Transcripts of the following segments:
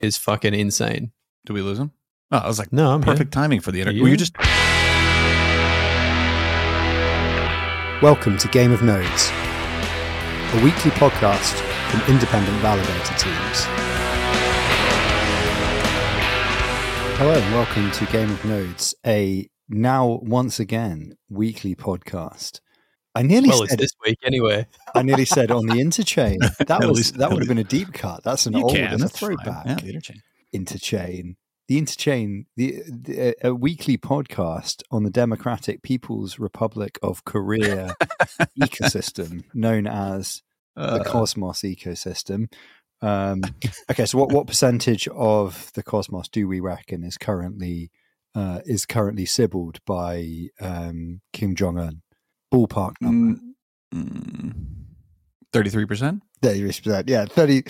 is fucking insane. Did we lose him? Oh, I was like, no, I'm perfect here. timing for the interview. Are you? You just Welcome to Game of Nodes, a weekly podcast from independent validator teams. Hello and welcome to Game of Nodes, a now once again weekly podcast. I nearly Well, said it's this week anyway. I nearly said on the interchain. That least- would have been a deep cut. That's an you old, can. that's a That's fine. throwback. Yeah, the interchange. Interchain. The Interchain, a weekly podcast on the Democratic People's Republic of Korea ecosystem, known as the Cosmos ecosystem. Okay, so what percentage of the cosmos do we reckon is currently sibbled by Kim Jong-un? Ballpark number. 33%? 30%, yeah,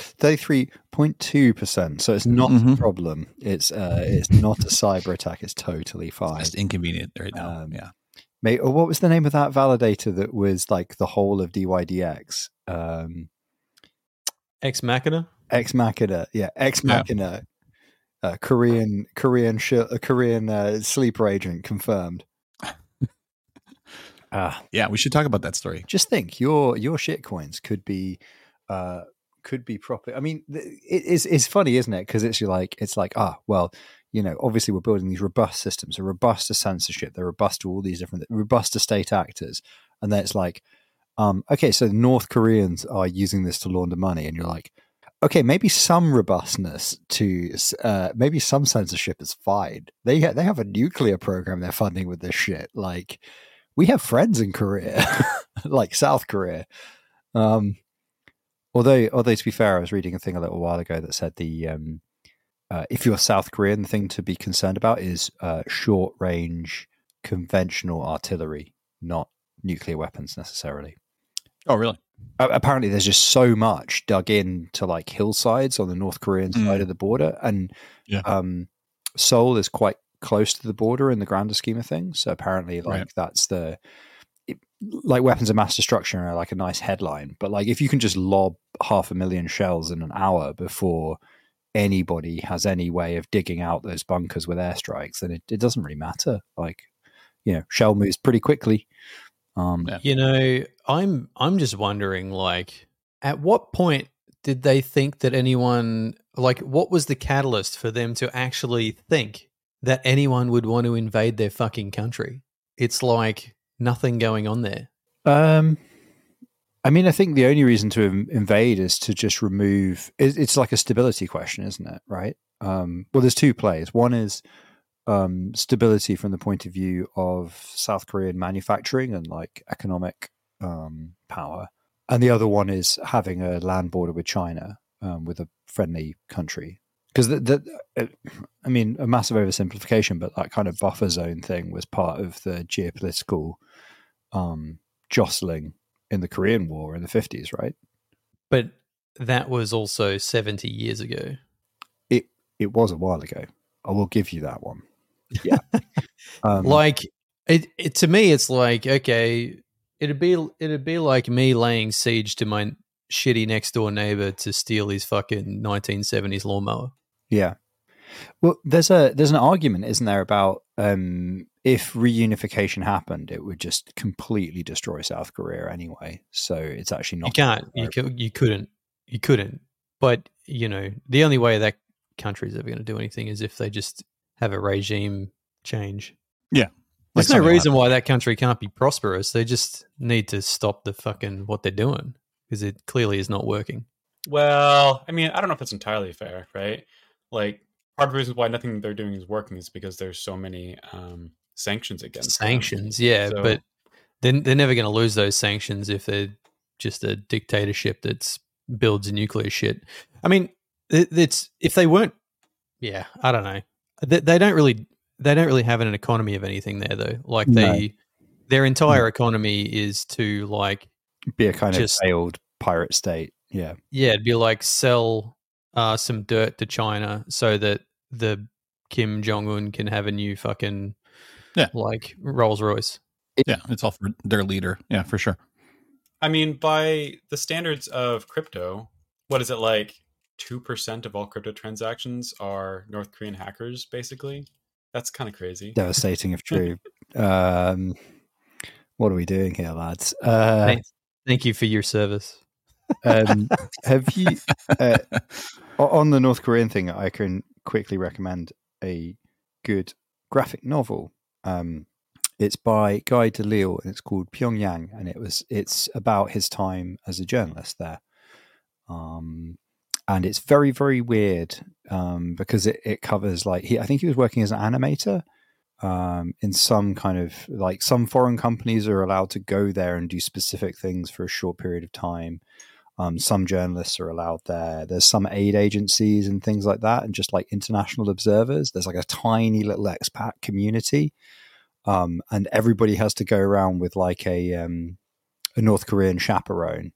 33.2%. So it's not a problem. It's not a cyber attack. It's totally fine. Just inconvenient right now. Yeah. Mate, or what was the name of that validator that was like the whole of DYDX? Ex Machina? Ex Machina, yeah, Ex Machina. Korean sleeper agent confirmed. Yeah, we should talk about that story. Just think, your shitcoins could be proper. I mean, it's funny, isn't it? Because it's like, well, you know, obviously we're building these robust systems, they're robust to censorship, they're robust to all these different, robust to state actors, and then it's like, okay, so North Koreans are using this to launder money, and you're like, okay, maybe some robustness to, maybe some censorship is fine. They have a nuclear program they're funding with this shit. Like, we have friends in Korea, like South Korea. Although to be fair, I was reading a thing a little while ago that said if you're South Korean, the thing to be concerned about is short range conventional artillery, not nuclear weapons necessarily. Oh, really? Apparently, there's just so much dug into like hillsides on the North Korean side of the border, and Seoul is quite close to the border in the grander scheme of things. So apparently, like that's like weapons of mass destruction are like a nice headline, but like if you can just lob 500,000 shells in an hour before anybody has any way of digging out those bunkers with airstrikes, then it doesn't really matter. Like, you know, shell moves pretty quickly. You know, I'm just wondering, like, at what point did they think that anyone, like, what was the catalyst for them to actually think that anyone would want to invade their fucking country? It's like nothing going on there. I mean, I think the only reason to invade is to just remove. It's like a stability question, isn't it? Right. Well, there's two plays. One is stability from the point of view of South Korean manufacturing and like economic power, and the other one is having a land border with China, with a friendly country. Because I mean, a massive oversimplification, but that kind of buffer zone thing was part of the geopolitical jostling in the Korean War in the 50s, right? But that was also 70 years ago. It was a while ago. I will give you that one. Yeah. Like it to me, it's like, okay, it'd be like me laying siege to my shitty next door neighbor to steal his fucking 1970s lawnmower. Yeah. Well, there's an argument, isn't there, about if reunification happened, it would just completely destroy South Korea anyway. So it's actually not. You couldn't. But you know, the only way that country's ever going to do anything is if they just have a regime change. Yeah. There's no reason why that country can't be prosperous. They just need to stop the fucking what they're doing, because it clearly is not working. Well, I mean, I don't know if that's entirely fair, right? Like, part of the reason why nothing they're doing is working is because there's so many sanctions against sanctions. them. Yeah, So, but they're never going to lose those sanctions if they're just a dictatorship that builds nuclear shit. I mean, it's if they weren't. Yeah, I don't know. They don't really have an economy of anything there though. Like their entire economy is to like be a kind of failed pirate state. Yeah, it'd be like sell some dirt to China so that the Kim Jong-un can have a new fucking like Rolls Royce. It's all for their leader. Yeah, for sure. I mean, by the standards of crypto, what is it like 2% of all crypto transactions are North Korean hackers, basically. That's kind of crazy. Devastating if true. What are we doing here, lads? Thank you for your service. Have you on the North Korean thing? I can quickly recommend a good graphic novel. It's by Guy Delisle and it's called Pyongyang, and it's about his time as a journalist there. And it's very, very weird because it covers I think he was working as an animator in some kind of some foreign companies are allowed to go there and do specific things for a short period of time. Some journalists are allowed there. There's some aid agencies and things like that, and just international observers. There's a tiny little expat community, and everybody has to go around with a North Korean chaperone,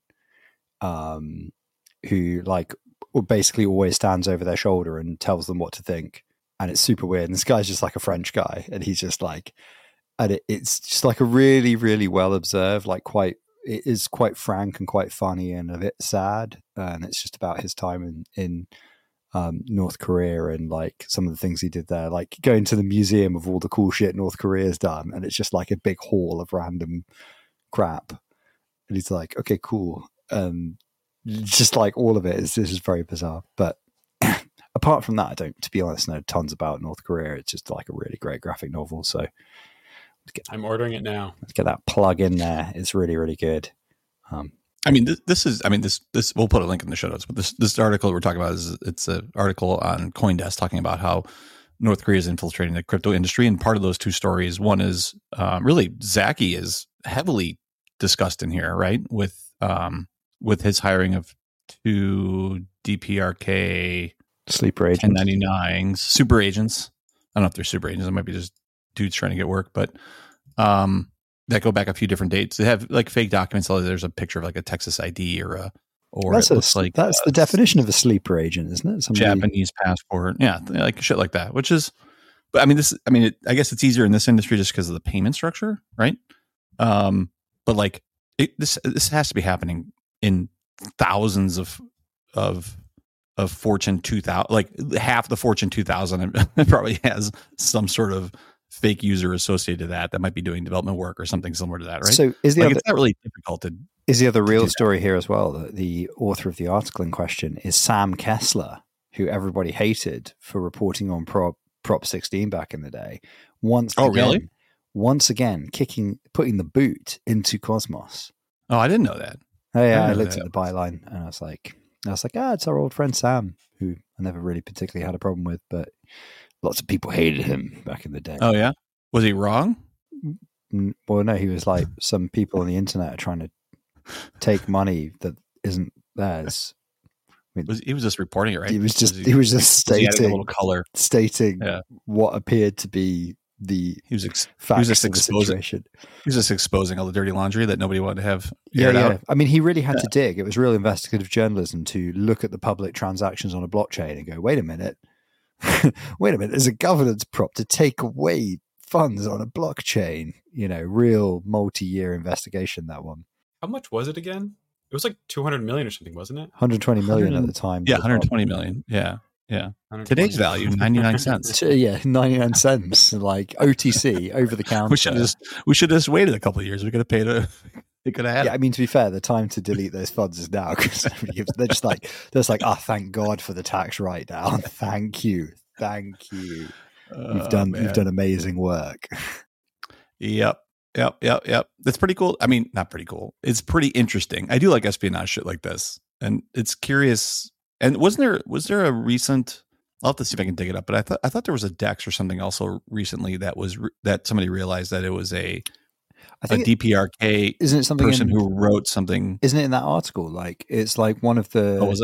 who basically always stands over their shoulder and tells them what to think. And it's super weird. And this guy's just a French guy, and he's just and it's just a really, really well observed, it is quite frank and quite funny and a bit sad. And it's just about his time in North Korea and some of the things he did there, going to the museum of all the cool shit North Korea's done. And it's just a big hall of random crap. And he's okay, cool. Just all of it is very bizarre. But apart from that, I don't, to be honest, know tons about North Korea. It's just a really great graphic novel. So I'm ordering it now. Let's get that plug in there. It's really, really good. This we'll put a link in the show notes, but this article we're talking about it's an article on CoinDesk talking about how North Korea is infiltrating the crypto industry. And part of those two stories, one is really Zaki is heavily discussed in here, right? With his hiring of 2 DPRK sleeper agents, 1099s, super agents. I don't know if they're super agents. It might be just dudes trying to get work, but that go back a few different dates. They have fake documents. There's a picture of a Texas ID or that's the definition of a sleeper agent, isn't it? Japanese passport. Yeah. Shit like that, which is, but I guess it's easier in this industry just because of the payment structure. Right. But this has to be happening in thousands of Fortune 2000, half the Fortune 2000 probably has some sort of fake user associated to that might be doing development work or something similar to that, right? So it's not really difficult is the other real story here as well that the author of the article in question is Sam Kessler, who everybody hated for reporting on Prop 16 back in the day. Once again, putting the boot into Cosmos. Oh, I didn't know that. Oh yeah, I looked at the byline and I was like, it's our old friend Sam, who I never really particularly had a problem with, but lots of people hated him back in the day. Oh yeah, was he wrong? Well, no, he was some people on the internet are trying to take money that isn't theirs. He was just reporting it, right? He was just stating a little color, stating what appeared to be the facts of the situation. He was just exposing all the dirty laundry that nobody wanted to have. Yeah. I mean, he really had to dig. It was real investigative journalism to look at the public transactions on a blockchain and go, wait a minute, there's a governance prop to take away funds on a blockchain. Real multi-year investigation, that one. How much was it again? It was 200 million or something, wasn't it? 120 million at the time. Yeah, 120 million. Yeah. Today's value, 99 cents. Yeah, 99 cents. OTC, over the counter. We should have just waited a couple of years. We could have paid it. They could have had. Yeah, I mean, to be fair, the time to delete those funds is now, because they're just thank God for the tax write-down. Thank you. You've done amazing work. Yep. That's pretty cool. I mean, not pretty cool. It's pretty interesting. I do like espionage shit like this, and it's curious. And was there a recent? I'll have to see if I can dig it up. But I thought there was a DEX or something also recently that somebody realized that it was a DPRK. Isn't it something person who wrote something? Isn't it in that article? It's one of the. Oh, was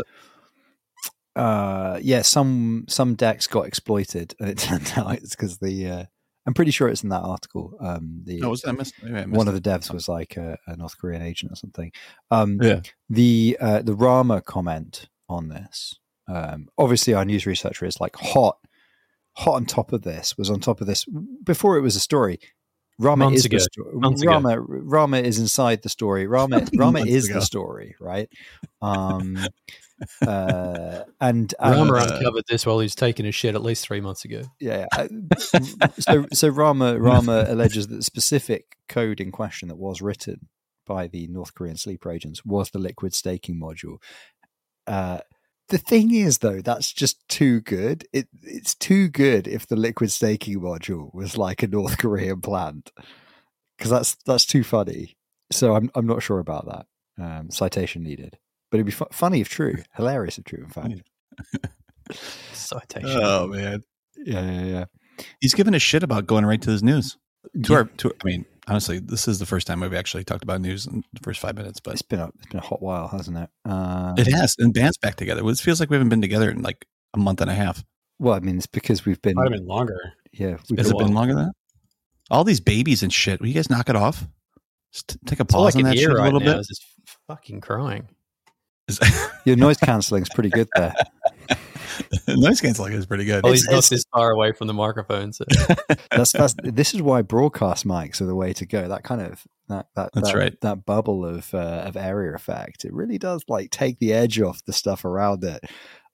it? Some DEX got exploited, and it turned out it's because the. I'm pretty sure it's in that article. Was I missed one of the devs was a North Korean agent or something. The Rama comment on this. Obviously, our news researcher is hot on top of this. Was on top of this before it was a story. Rama is the story. Rama is inside the story. Rama is the story, right? And Rama uncovered this while he was taking a shit at least 3 months ago. yeah. So Rama alleges that the specific code in question that was written by the North Korean sleeper agents was the liquid staking module. The thing is, though, that's just too good. It's too good if the liquid staking module was like a North Korean plant, because that's too funny. So I'm not sure about that. Citation needed, but it'd be funny if true, hilarious if true. In fact, Citation. Oh man, yeah. he's giving a shit about going right to his news. I mean, honestly, this is the first time we've actually talked about news in the first 5 minutes. But It's been a hot while, hasn't it? it has, and band's back together. It feels like we haven't been together in like a month and a half. Well, I mean, it's because we've been. Might have been longer. Yeah, Has it been longer than that? All these babies and shit. Will you guys knock it off? Just take a All I pause on can that shit hear a right little now bit. is just fucking crying. Your noise cancelling's pretty good there. Noise canceling is pretty good. Well, he's not this far away from the microphone, so That's this is why broadcast mics are the way to go. That kind of That's right. That bubble of area effect, it really does like take the edge off the stuff around it.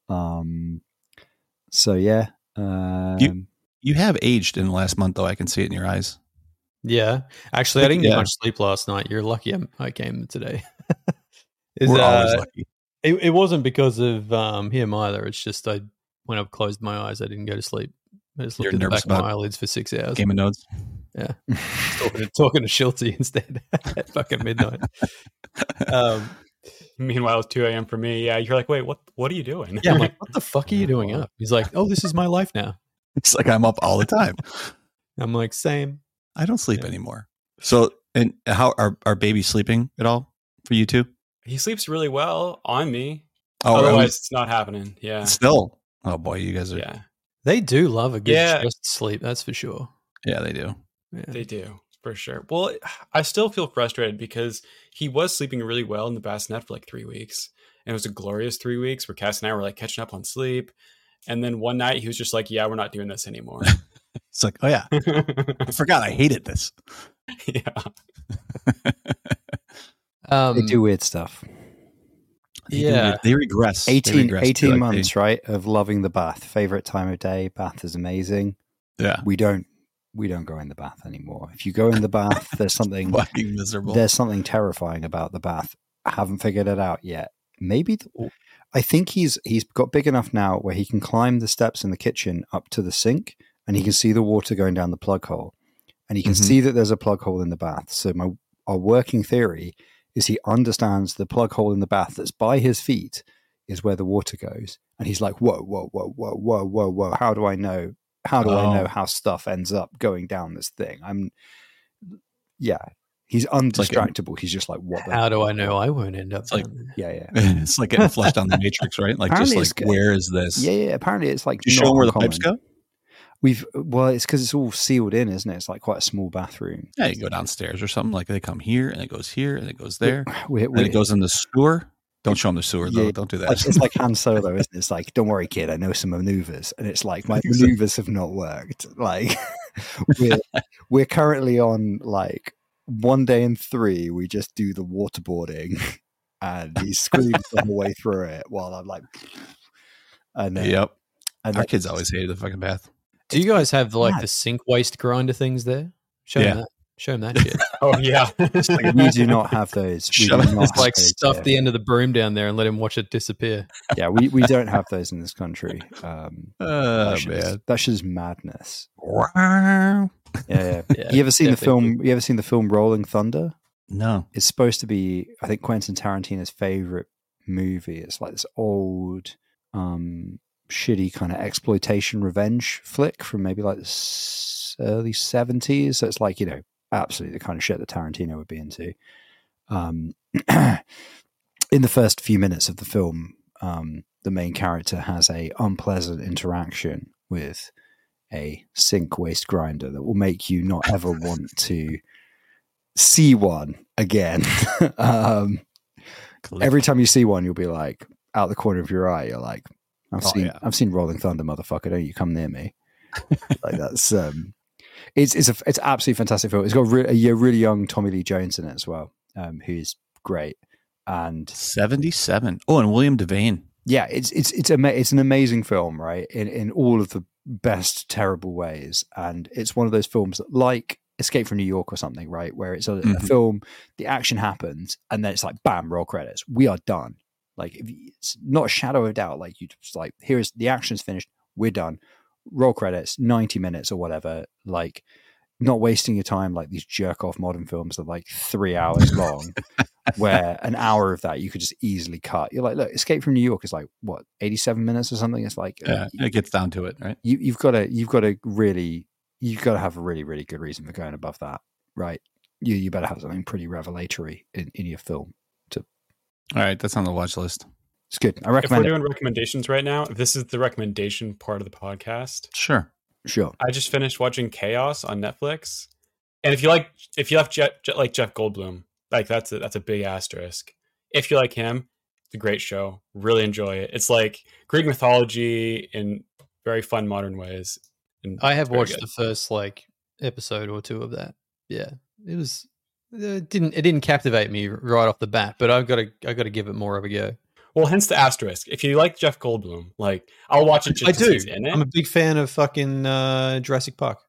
So yeah, You have aged in the last month, though. I can see it in your eyes. yeah. Actually, I didn't get Yeah. much sleep last night. You're lucky I came today. We're always lucky. It wasn't because of him either. It's just when I closed my eyes, I didn't go to sleep. I just You're looked at the nervous back of my about eyelids for 6 hours. Game of Nodes. Yeah, talking to Schulte instead at fucking midnight. Meanwhile, it's 2 a.m. for me. Yeah, you're like, wait, what are you doing? Yeah, I'm like, what the fuck are you doing up? He's like, oh, this is my life now. It's like I'm up all the time. I'm like, same. I don't sleep Yeah. anymore. So, and how are babies sleeping at all for you two? He sleeps really well on me. Oh, Otherwise, it's not happening. Yeah. still. Oh boy, you guys are. Yeah, They do love a good Yeah. stressed sleep. That's for sure. Yeah, they do. Yeah. they do for sure. Well, I still feel frustrated because he was sleeping really well in the bassinet for like 3 weeks. And it was a glorious 3 weeks where Cass and I were like catching up on sleep. And then one night he was just like, yeah, we're not doing this anymore. It's like, oh yeah, I forgot I hated this. Yeah. they do weird stuff. They regress. They 18 regress to, like, months, right, of loving the bath. Favorite time of day. Bath is amazing. Yeah, We don't go in the bath anymore. If you go in the bath, there's something fucking miserable. there's something terrifying about the bath. I haven't figured it out yet. Maybe I think he's got big enough now where he can climb the steps in the kitchen up to the sink, and he can see the water going down the plug hole, and he can Mhm. see that there's a plug hole in the bath. So our working theory is he understands the plug hole in the bath that's by his feet is where the water goes, and he's like, whoa, whoa, whoa, whoa, whoa, whoa, whoa. How do I know? How do I know how stuff ends up going down this thing? He's undistractable. He's just like, what? How do I know I won't end up? It's like- down there? Yeah. It's like getting flushed on the Matrix, right? Like, Apparently just it's like, good. where is this? Yeah. Apparently, it's like Do you not show them where the uncommon. pipes go? It's because it's all sealed in, isn't it? It's like quite a small bathroom. Yeah, you go downstairs or something. Like they come here and it goes here and it goes there. We're, And it goes in the sewer. Don't show them the sewer though. Yeah. Don't do like, that. it's like Han Solo, isn't it? It's like, don't worry, kid, I know some maneuvers, and it's like my maneuvers have not worked. Like we're currently on like 1 day in 3. We just do the waterboarding, and he screams the whole way through it while I'm like, and then, Yep. and Our then- kids always hated the fucking bath. Do you guys have like mad. the sink waste grinder things there? Show Yeah. them that. Show them that shit. Oh, yeah. we do not have those. We do Shove it. not Just have like those stuff here. the end of the broom down there and let him watch it disappear. Yeah, we don't have those in this country. Oh, That shit is- man. that shit is madness. Wow. Yeah. Yeah, You ever seen the definitely. film? You ever seen the film Rolling Thunder? No. It's supposed to be, I think, Quentin Tarantino's favorite movie. It's like this old, shitty kind of exploitation revenge flick from maybe like the early 70s. So it's like, absolutely the kind of shit that Tarantino would be into. In the first few minutes of the film, the main character has a unpleasant interaction with a sink waste grinder that will make you not ever want to see one again. Every time you see one, you'll be like, out the corner of your eye, you're like, I've seen Rolling Thunder, motherfucker. Don't you come near me. Like that's it's absolutely fantastic film. It's got a really young Tommy Lee Jones in it as well, who's great. And 77. Oh, and William Devane. Yeah, it's an amazing film, right? In all of the best terrible ways, and it's one of those films that, like Escape from New York or something, right, where it's a film, the action happens, and then it's like bam, roll credits, we are done. Like it's not a shadow of a doubt. Like you just like, here's the action's finished, we're done. Roll credits, 90 minutes or whatever. Like not wasting your time like these jerk off modern films that are like 3 hours long. Where an hour of that you could just easily cut. You're like, look, Escape from New York is like what, 87 minutes or something. It's like, it gets down to it, right? You've got to have a really, really good reason for going above that, right? You better have something pretty revelatory in your film. All right, that's on the watch list. It's good. I recommend. If we're doing recommendations right now, this is the recommendation part of the podcast. Sure. I just finished watching Chaos on Netflix, and if you like Jeff Goldblum. Like that's a big asterisk. If you like him, it's a great show. Really enjoy it. It's like Greek mythology in very fun modern ways. And I have watched the first like episode or two of that. Yeah, it didn't captivate me right off the bat, but I've got to give it more of a go. Well, hence the asterisk. If you like Jeff Goldblum, like I'll watch it just because he's in it. I'm a big fan of fucking Jurassic Park.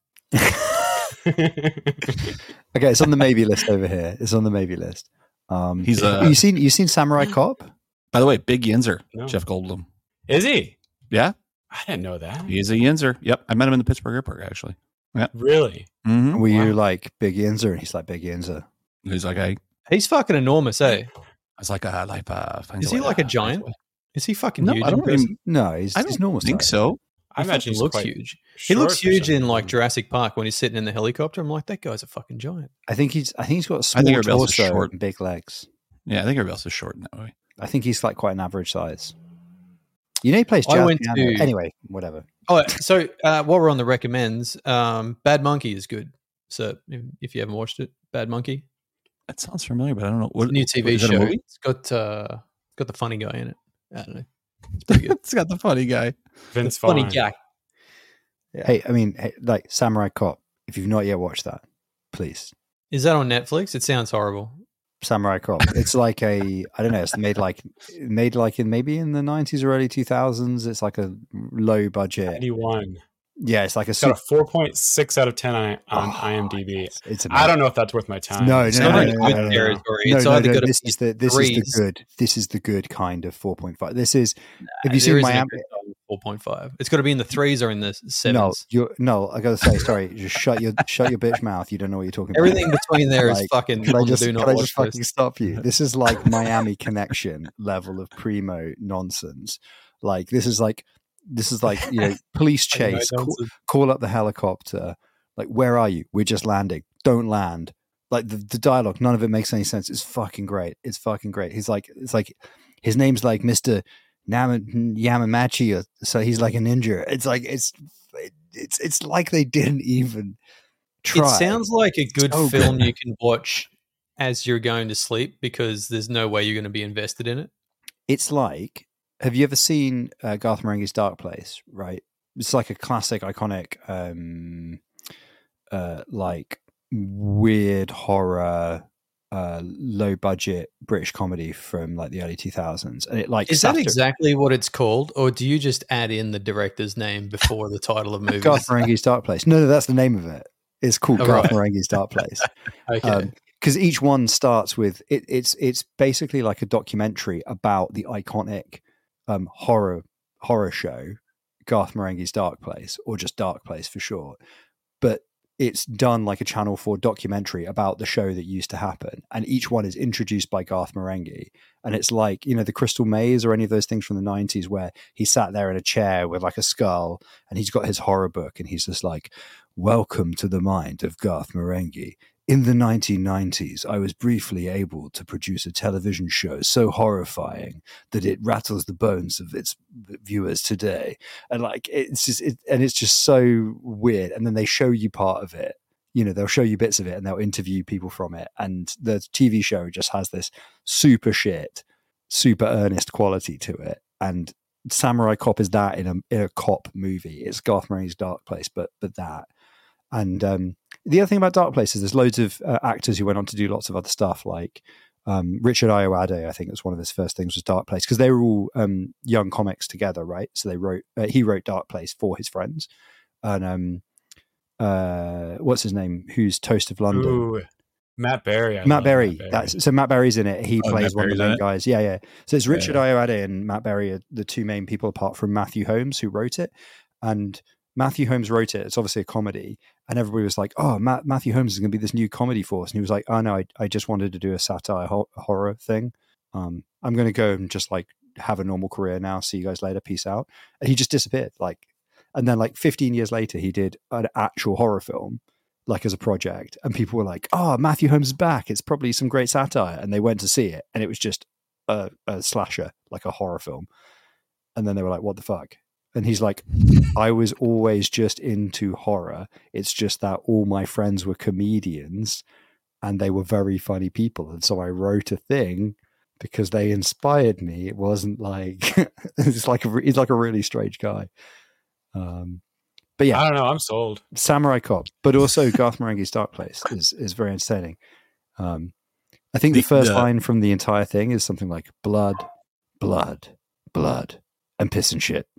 Okay, it's on the maybe list over here. It's on the maybe list. He's you seen Samurai Cop? By the way, big Yinzer, No. Jeff Goldblum. Is he? Yeah, I didn't know that. he's a Yinzer. Yep, I met him in the Pittsburgh airport actually. Yeah, Really? mm-hmm. Were you like Big Yinzer? And he's like Big Yinzer. He's like He's fucking enormous, eh? It's like Is he like a giant? Is he fucking No, huge? I don't even No, he's normal. think size. so. I imagine he looks quite huge. He looks short for huge some in like reason. Jurassic Park when he's sitting in the helicopter. I'm like, that guy's a fucking giant. I think he's got a I think small everybody else is torso short. and big legs. Yeah, I think everybody else is short in that way. I think he's like quite an average size. You know, he plays I jazz went piano. to- Anyway, whatever. Oh, so while we're on the recommends, Bad Monkey is good. So if you haven't watched it, Bad Monkey, That sounds familiar, but I don't know. it's a new TV is that a show. movie? It's got the funny guy in it. I don't know. It's pretty good. It's got the funny guy. Vince Funny Vaughn. guy. Yeah. Hey, I mean, like Samurai Cop. If you've not yet watched that, please. Is that on Netflix? It sounds horrible. Samurai Cop. It's like I don't know. It's made like in maybe in the 90s or early 2000s. It's like a low budget. 91. Yeah, it's like a It's got a 4.6 out of 10 on IMDb. It's I don't know if that's worth my time. No, It's no, not no, in no, good no, no. territory. No, It's no, either no, got to this be is the threes. good. This is the good kind of 4.5. This is. Have you There seen isn't a Miami? good time with 4.5. It's got to be in the threes or in the No, sevens. I gotta say, sorry. Just shut your bitch mouth. You don't know what you're talking about. Everything between there is Like, fucking Can I on the just, do not can I watch just fucking list. stop you? This is like Miami Connection level of primo nonsense. Like this is like police chase. Call up the helicopter. Like, where are you? We're just landing. Don't land. Like the dialogue, none of it makes any sense. It's fucking great. It's fucking great. It's like his name's like Mr. Yamamachi, so he's like a ninja. It's like it's like they didn't even try. It sounds like a good So film good. you can watch as you're going to sleep because there's no way you're going to be invested in it. It's like, have you ever seen Garth Marenghi's Dark Place? Right, it's like a classic, iconic, like weird horror, low budget British comedy from like the early 2000s, and it like Is that exactly what it's called, or do you just add in the director's name before the title of movies? Garth Marenghi's Dark Place? No, that's the name of it. It's called Oh, Garth right. Marenghi's Dark Place. Okay. Because each one starts with it's basically like a documentary about the iconic horror show Garth Marenghi's Dark Place, or just Dark Place for short. But it's done like a Channel 4 documentary about the show that used to happen, and each one is introduced by Garth Marenghi. And it's like, you know, the Crystal Maze or any of those things from the 90s where he sat there in a chair with like a skull and he's got his horror book and he's just like, welcome to the mind of Garth Marenghi. In the 1990s, I was briefly able to produce a television show so horrifying that it rattles the bones of its viewers today. And like, it's just so weird. And then they show you part of it. You know, they'll show you bits of it and they'll interview people from it. And the TV show just has this super shit, super earnest quality to it. And Samurai Cop is that in a cop movie. It's Garth Marenghi's Dark Place, but that. And the other thing about Dark Place is there's loads of actors who went on to do lots of other stuff, like Richard Ayoade, I think it was one of his first things, was Dark Place, because they were all young comics together, right? So he wrote Dark Place for his friends. And what's his name? Who's Toast of London? Ooh, Matt Berry. Matt Berry. So Matt Berry's in it. He plays Matt one of the Berry's in main it? guys. Yeah. So it's Richard Ayoade and Matt Berry are the two main people, apart from Matthew Holmes, who wrote it. And Matthew Holmes wrote it. It's obviously a comedy. And everybody was like, oh, Matthew Holmes is going to be this new comedy force. And he was like, oh, no, I just wanted to do a satire horror thing. I'm going to go and just like have a normal career now. See you guys later. Peace out. And he just disappeared. And then 15 years later, he did an actual horror film, like as a project. And people were like, oh, Matthew Holmes is back. It's probably some great satire. And they went to see it. And it was just a slasher, like a horror film. And then they were like, what the fuck? And he's like, I was always just into horror. It's just that all my friends were comedians and they were very funny people. And so I wrote a thing because they inspired me. It wasn't like, he's like a really strange guy. But yeah, I don't know. I'm sold. Samurai Cop, but also Garth Marenghi's Dark Place is very entertaining. I think the first line from the entire thing is something like blood, blood, blood, and piss and shit.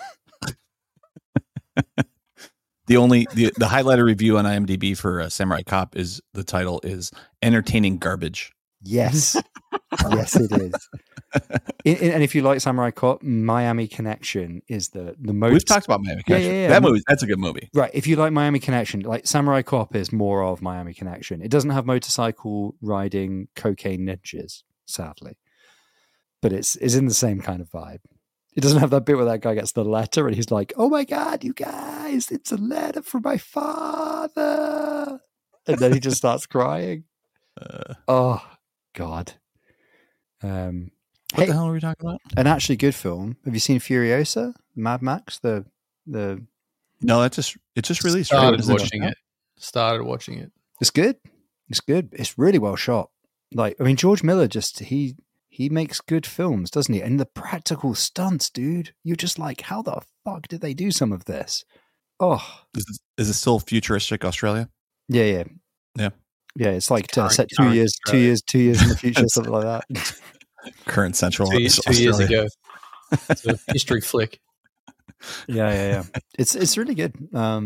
The highlighter review on IMDb for Samurai Cop is the title is entertaining garbage. Yes. Yes, it is. And if you like Samurai Cop, Miami Connection is the most. We've talked about Miami Connection. Yeah. That movie, that's a good movie. Right. If you like Miami Connection, like Samurai Cop is more of Miami Connection. It doesn't have motorcycle riding cocaine ninjas, sadly, but it's in the same kind of vibe. It doesn't have that bit where that guy gets the letter and he's like, oh my God, you guys, it's a letter from my father. And then he just starts crying. Oh, God. What the hell are we talking about? An actually good film. Have you seen Furiosa? Mad Max? The No, it just released. Started watching it. It's good. It's good. It's really well shot. George Miller he makes good films, doesn't he? And the practical stunts, dude. You're just like, how the fuck did they do some of this? Oh, is it still futuristic Australia? Yeah. It's like set 2 years in the future, something like that. Current Central. 2 years ago. It's a history flick. Yeah. It's really good.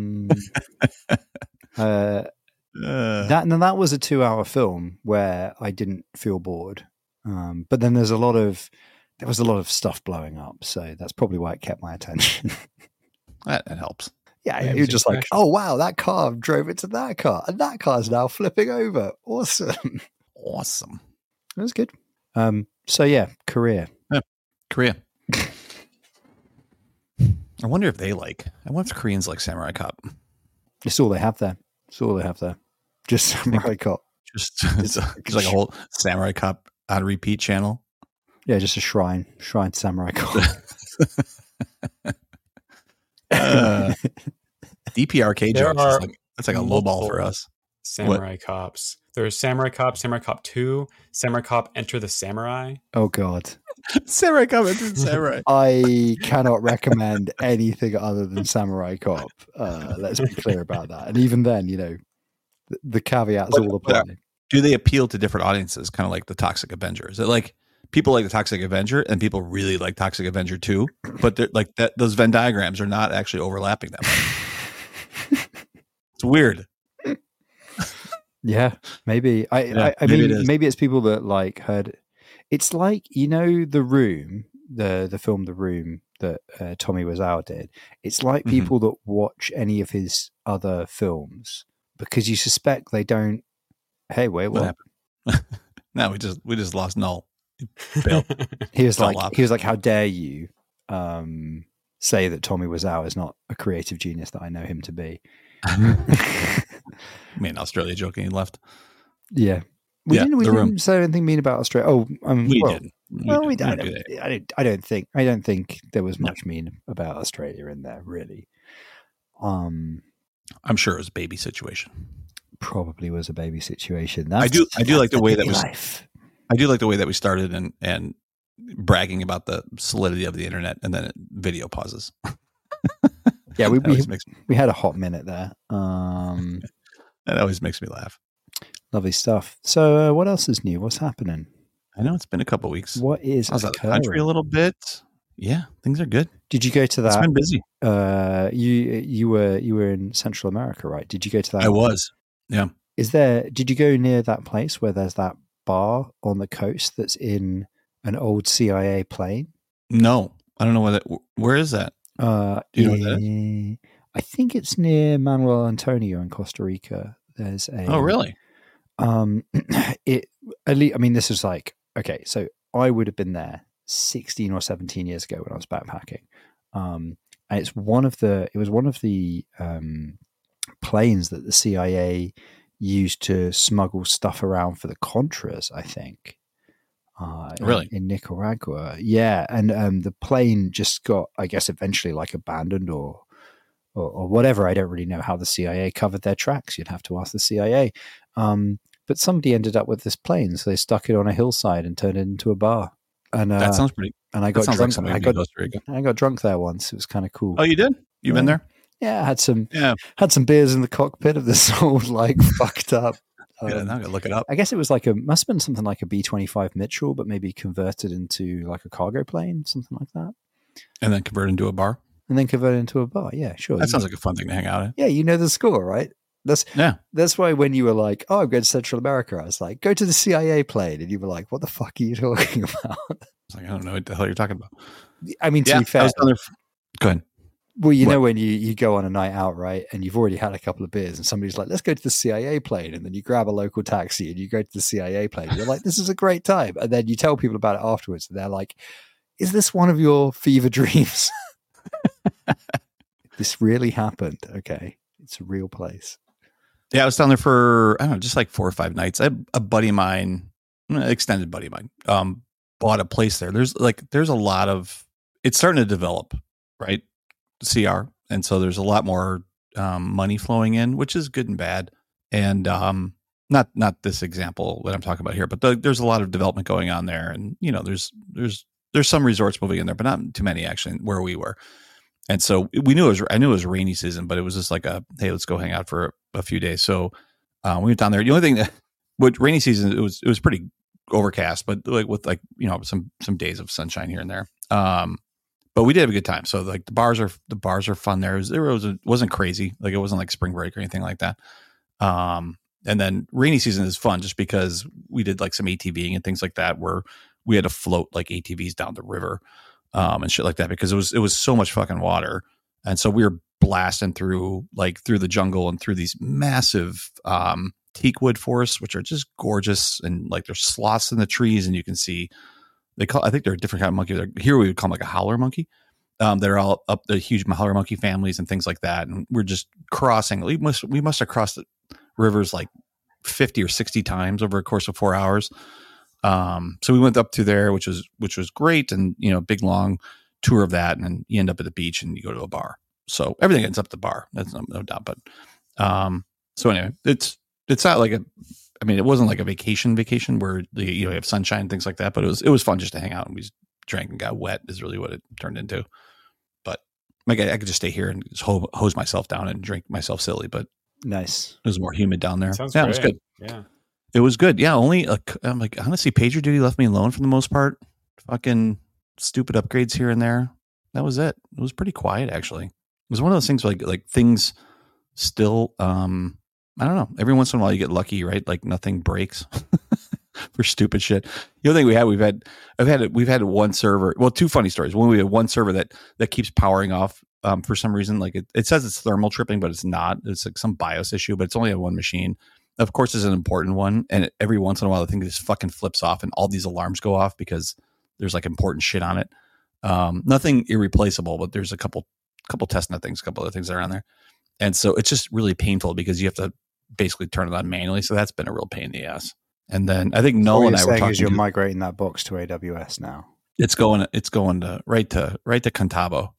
That was a 2 hour film where I didn't feel bored. But then there was a lot of stuff blowing up, so that's probably why it kept my attention. That helps. Yeah, you're just like, oh wow, that car drove into that car, and that car's now flipping over. Awesome. That was good. So yeah, Korea. Yeah, Korea. I wonder if Koreans like Samurai Cop. It's all they have there. Just Samurai Cop. Just like a whole Samurai Cop on repeat channel. Yeah, just a shrine to Samurai Cop. DP Arcade jokes. That's like a low ball for us. Samurai Cops. There's Samurai Cop, Samurai Cop 2, Samurai Cop Enter the Samurai. Oh God. Samurai Cop Enter the Samurai. I cannot recommend anything other than Samurai Cop. Let's be clear about that. And even then, the caveats all apply. Do they appeal to different audiences, kind of like the Toxic Avenger? Is it like people like the Toxic Avenger and people really like Toxic Avenger 2, but they're like that? Those Venn diagrams are not actually overlapping that much. It's weird. Yeah, maybe. I mean, maybe it's people that heard. It's like The Room, the film The Room that Tommy Wiseau did. It's like people that watch any of his other films because you suspect they don't. Hey, wait, what happened? No, we just lost Null. He was like, how dare you say that Tommy Wiseau is not a creative genius that I know him to be. I mean, Australia joking, he left. Yeah. We didn't say anything mean about Australia. Oh, we didn't. We don't. I don't think there was much mean about Australia in there, really. I'm sure it was a baby situation. Probably was a baby situation. I do like the way that life. I do like the way that we started and bragging about the solidity of the internet, and then video pauses. Yeah, we had a hot minute there. That always makes me laugh. Lovely stuff. So, what else is new? What's happening? I know it's been a couple weeks. What is I was out of the country a occurring? little bit. Yeah, things are good. Did you go to It's that? been busy. You were in Central America, right? Did you go to that? I was. Yeah. Did you go near that place where there's that bar on the coast that's in an old CIA plane? No, I don't know where is that? Do you know where that is? I think it's near Manuel Antonio in Costa Rica. There's a. Oh, really? This is like, okay, so I would have been there 16 or 17 years ago when I was backpacking. And it was one of the planes that the CIA used to smuggle stuff around for the Contras, I think. Really? In Nicaragua. Yeah. And the plane just got, I guess, eventually like abandoned or whatever. I don't really know how the CIA covered their tracks. You'd have to ask the CIA. But somebody ended up with this plane, so they stuck it on a hillside and turned it into a bar. And That sounds pretty. and I got That sounds drunk. like something I to do in got Costa Rica. I got drunk there once. It was kind of cool. Oh, you did? You've been there? Yeah, I had some Yeah. beers in the cockpit of this old like fucked up. Yeah, now I gotta look it up. I guess it was must have been something like a B-25 Mitchell, but maybe converted into like a cargo plane, something like that, And then convert into a bar. and then converted into a bar. Yeah, sure. That sounds like a fun thing to hang out at. Yeah, you know the score, right? That's why when you were like, "Oh, I'm going to Central America," I was like, "Go to the CIA plane," and you were like, "What the fuck are you talking about?" It's like, I don't know what the hell you're talking about. I mean, to Yeah, be I fair, was down there. Go ahead. well, you What? know when you go on a night out, right, and you've already had a couple of beers, and somebody's like, "Let's go to the CIA plane," and then you grab a local taxi and you go to the CIA plane. You're like, "This is a great time," and then you tell people about it afterwards, and they're like, "Is this one of your fever dreams?" This really happened. Okay, it's a real place. Yeah, I was down there for, I don't know, just like 4 or 5 nights. I had a buddy of mine, an extended buddy of mine, bought a place there. There's a lot of, it's starting to develop, right? CR. And so there's a lot more money flowing in, which is good and bad. And not this example that I'm talking about here, but there's a lot of development going on there. And, you know, there's some resorts moving in there, but not too many actually where we were. And so I knew it was rainy season, but it was just like hey, let's go hang out for a few days. So we went down there. The only thing with rainy season, it was pretty overcast, but with some days of sunshine here and there. But we did have a good time. So like the bars are fun there. It wasn't crazy. Like it wasn't like spring break or anything like that. And then rainy season is fun just because we did like some ATVing and things like that where we had to float like ATVs down the river. And shit like that because it was so much fucking water, and so we were blasting through the jungle and through these massive teak wood forests, which are just gorgeous, and like there's sloths in the trees, and you can see I think they're a different kind of monkey. Here we would call them like a howler monkey. They're all up the huge howler monkey families and things like that, and we're just crossing. We must have crossed the rivers like 50 or 60 times over a course of 4 hours. So we went up to there, which was great. And, you know, big, long tour of that. And then you end up at the beach and you go to a bar. So everything ends up at the bar. That's no doubt. But, so anyway, it's not like it wasn't like a vacation where you have sunshine and things like that, but it was fun just to hang out, and we just drank and got wet is really what it turned into. But like, I could just stay here and just hose myself down and drink myself silly, but Nice. it was more humid down there. Sounds yeah, great. it was good. Yeah. It was good. Yeah. Only I'm like, honestly, PagerDuty left me alone for the most part. Fucking stupid upgrades here and there. That was it. It was pretty quiet, actually. It was one of those things where like things still, I don't know. Every once in a while you get lucky, right? Like nothing breaks for stupid shit. The other thing we've had one server. Well, two funny stories. One, we had one server that keeps powering off for some reason. Like it says it's thermal tripping, but it's not. It's like some BIOS issue, but it's only on one machine. Of course, it's an important one, and every once in a while, the thing just fucking flips off, and all these alarms go off because there's like important shit on it. Nothing irreplaceable, but there's a couple testnet things, a couple other things that are on there, and so it's just really painful because you have to basically turn it on manually. So that's been a real pain in the ass. And then I think Noel and I were talking. You're migrating that box to AWS now. It's going to right to Contabo.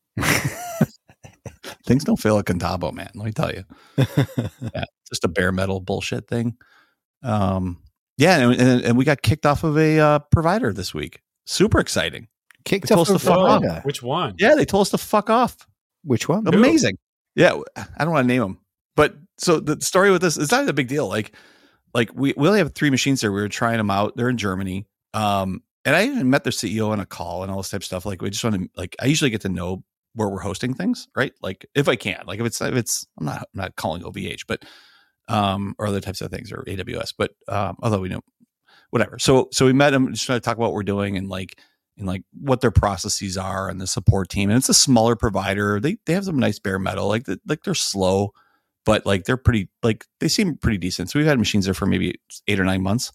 Things don't fail at Contabo, man. Let me tell you. Yeah, just a bare metal bullshit thing. Yeah, and we got kicked off of a provider this week. Super exciting. Kicked They off told us of to fuck off. provider. Which one? Yeah, they told us to fuck off. Which one? Who? Amazing. Yeah, I don't want to name them, but so the story with this, it's not a big deal. Like we only have 3 machines there. We were trying them out. They're in Germany. And I even met their CEO on a call and all this type of stuff. Like, we just want to, like, I usually get to know where we're hosting things, right? Like, if I can, like, if it's, I'm not calling OVH, but, or other types of things, or AWS, but, although we know, whatever. So we met them, just trying to talk about what we're doing and what their processes are and the support team. And it's a smaller provider. They have some nice bare metal, like they're slow, but like they're pretty, like they seem pretty decent. So we've had machines there for maybe 8 or 9 months.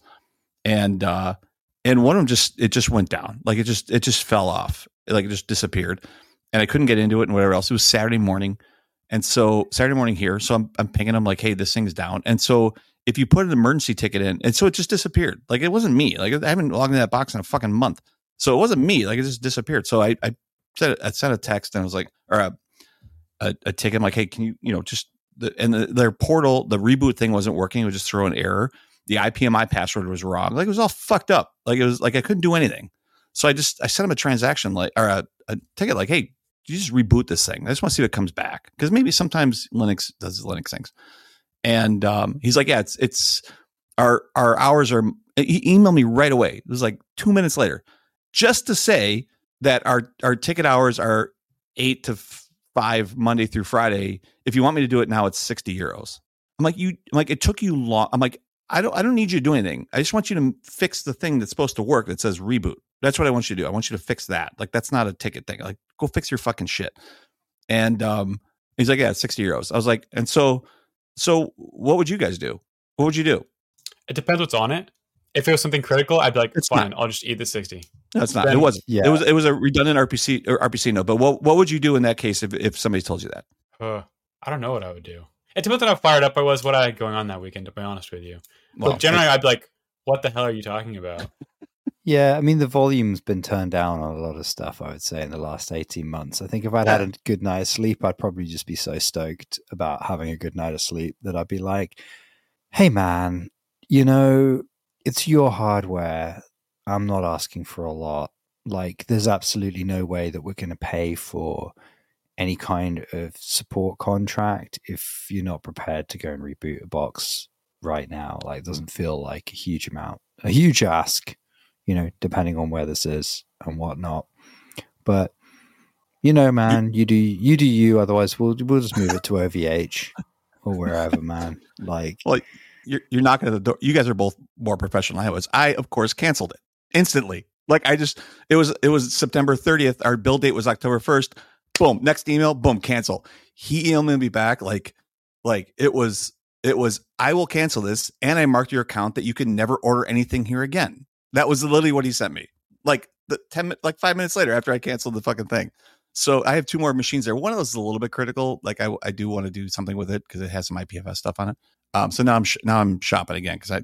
And one of them just went down. Like it just fell off. Like it just disappeared. And I couldn't get into it and whatever else. It was Saturday morning. And so Saturday morning here. So I'm pinging them like, hey, this thing's down. And so if you put an emergency ticket in, and so it just disappeared. Like it wasn't me. Like I haven't logged in that box in a fucking month. So it wasn't me. Like it just disappeared. So I sent a text and I was like, or a ticket. I'm like, hey, can you, just their portal, the reboot thing wasn't working. It would just throw an error. The IPMI password was wrong. Like it was all fucked up. Like it was like I couldn't do anything. So I sent him a transaction or a ticket like, hey, you just reboot this thing. I just want to see if it comes back. Because maybe sometimes Linux does Linux things. And he's like, yeah, it's our hours are. He emailed me right away. It was like 2 minutes later, just to say that our ticket hours are 8 to 5 Monday through Friday. If you want me to do it now, it's 60 euros. I'm like, it took you long. I'm like, I don't need you to do anything. I just want you to fix the thing that's supposed to work that says reboot. That's what I want you to do. I want you to fix that. Like, that's not a ticket thing. Like, go fix your fucking shit. And he's like, yeah, it's 60 euros. I was like, and so what would you guys do? What would you do? It depends what's on it. If it was something critical, I'd be like, it's fine. I'll just eat the 60. No, it's not. It wasn't. Yeah. It was a redundant RPC note. But what would you do in that case if somebody told you that? I don't know what I would do. It depends on how fired up I was, what I had going on that weekend, to be honest with you. Well, but generally, I'd be like, what the hell are you talking about? Yeah, I mean, the volume's been turned down on a lot of stuff, I would say, in the last 18 months. I think if I'd had a good night of sleep, I'd probably just be so stoked about having a good night of sleep that I'd be like, hey, man, it's your hardware. I'm not asking for a lot. Like, there's absolutely no way that we're going to pay for any kind of support contract if you're not prepared to go and reboot a box right now. Like, it doesn't feel like a huge ask, depending on where this is and whatnot. But man, you do you. Otherwise, we'll just move it to OVH or wherever, man. Like, well, you're knocking at the door. You guys are both more professional than I was. I, of course, canceled it instantly. Like, it was September 30th. Our build date was October 1st. Boom. Next email. Boom. Cancel. He emailed me back like it was. I will cancel this, and I marked your account that you can never order anything here again. That was literally what he sent me. Like 5 minutes later, after I canceled the fucking thing. So I have 2 more machines there. One of those is a little bit critical. Like I do want to do something with it because it has some IPFS stuff on it. So now I'm shopping again because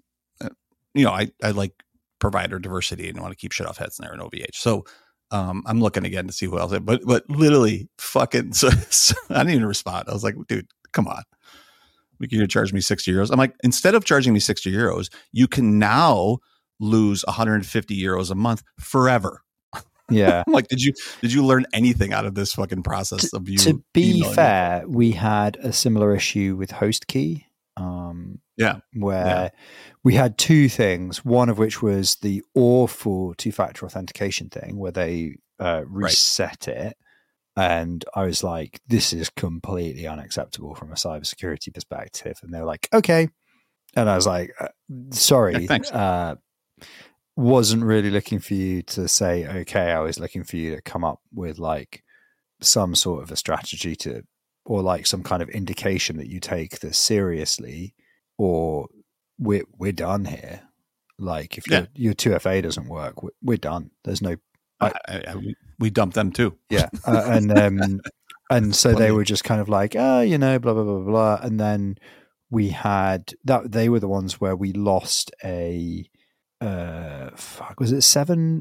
I like provider diversity and want to keep shit off heads in there in OVH. So I'm looking again to see who else. But literally fucking. So I didn't even respond. I was like, dude, come on. You're going to charge me 60 euros. I'm like, instead of charging me 60 euros, you can now lose 150 euros a month forever. Yeah. I'm like, did you learn anything out of this fucking process of you? To be fair, we had a similar issue with HostKey. Where we had 2 things, one of which was the awful 2-factor authentication thing where they reset it. And I was like, this is completely unacceptable from a cybersecurity perspective. And they were like, okay. And I was like, sorry. Yeah, wasn't really looking for you to say, okay. I was looking for you to come up with like some sort of a strategy or like some kind of indication that you take this seriously, or we're done here. Like if your 2FA doesn't work, we're done. There's no, we dumped them too. Yeah. And so they were just kind of like, blah, blah, blah, blah, blah. And then we had that, they were the ones where we lost a, was it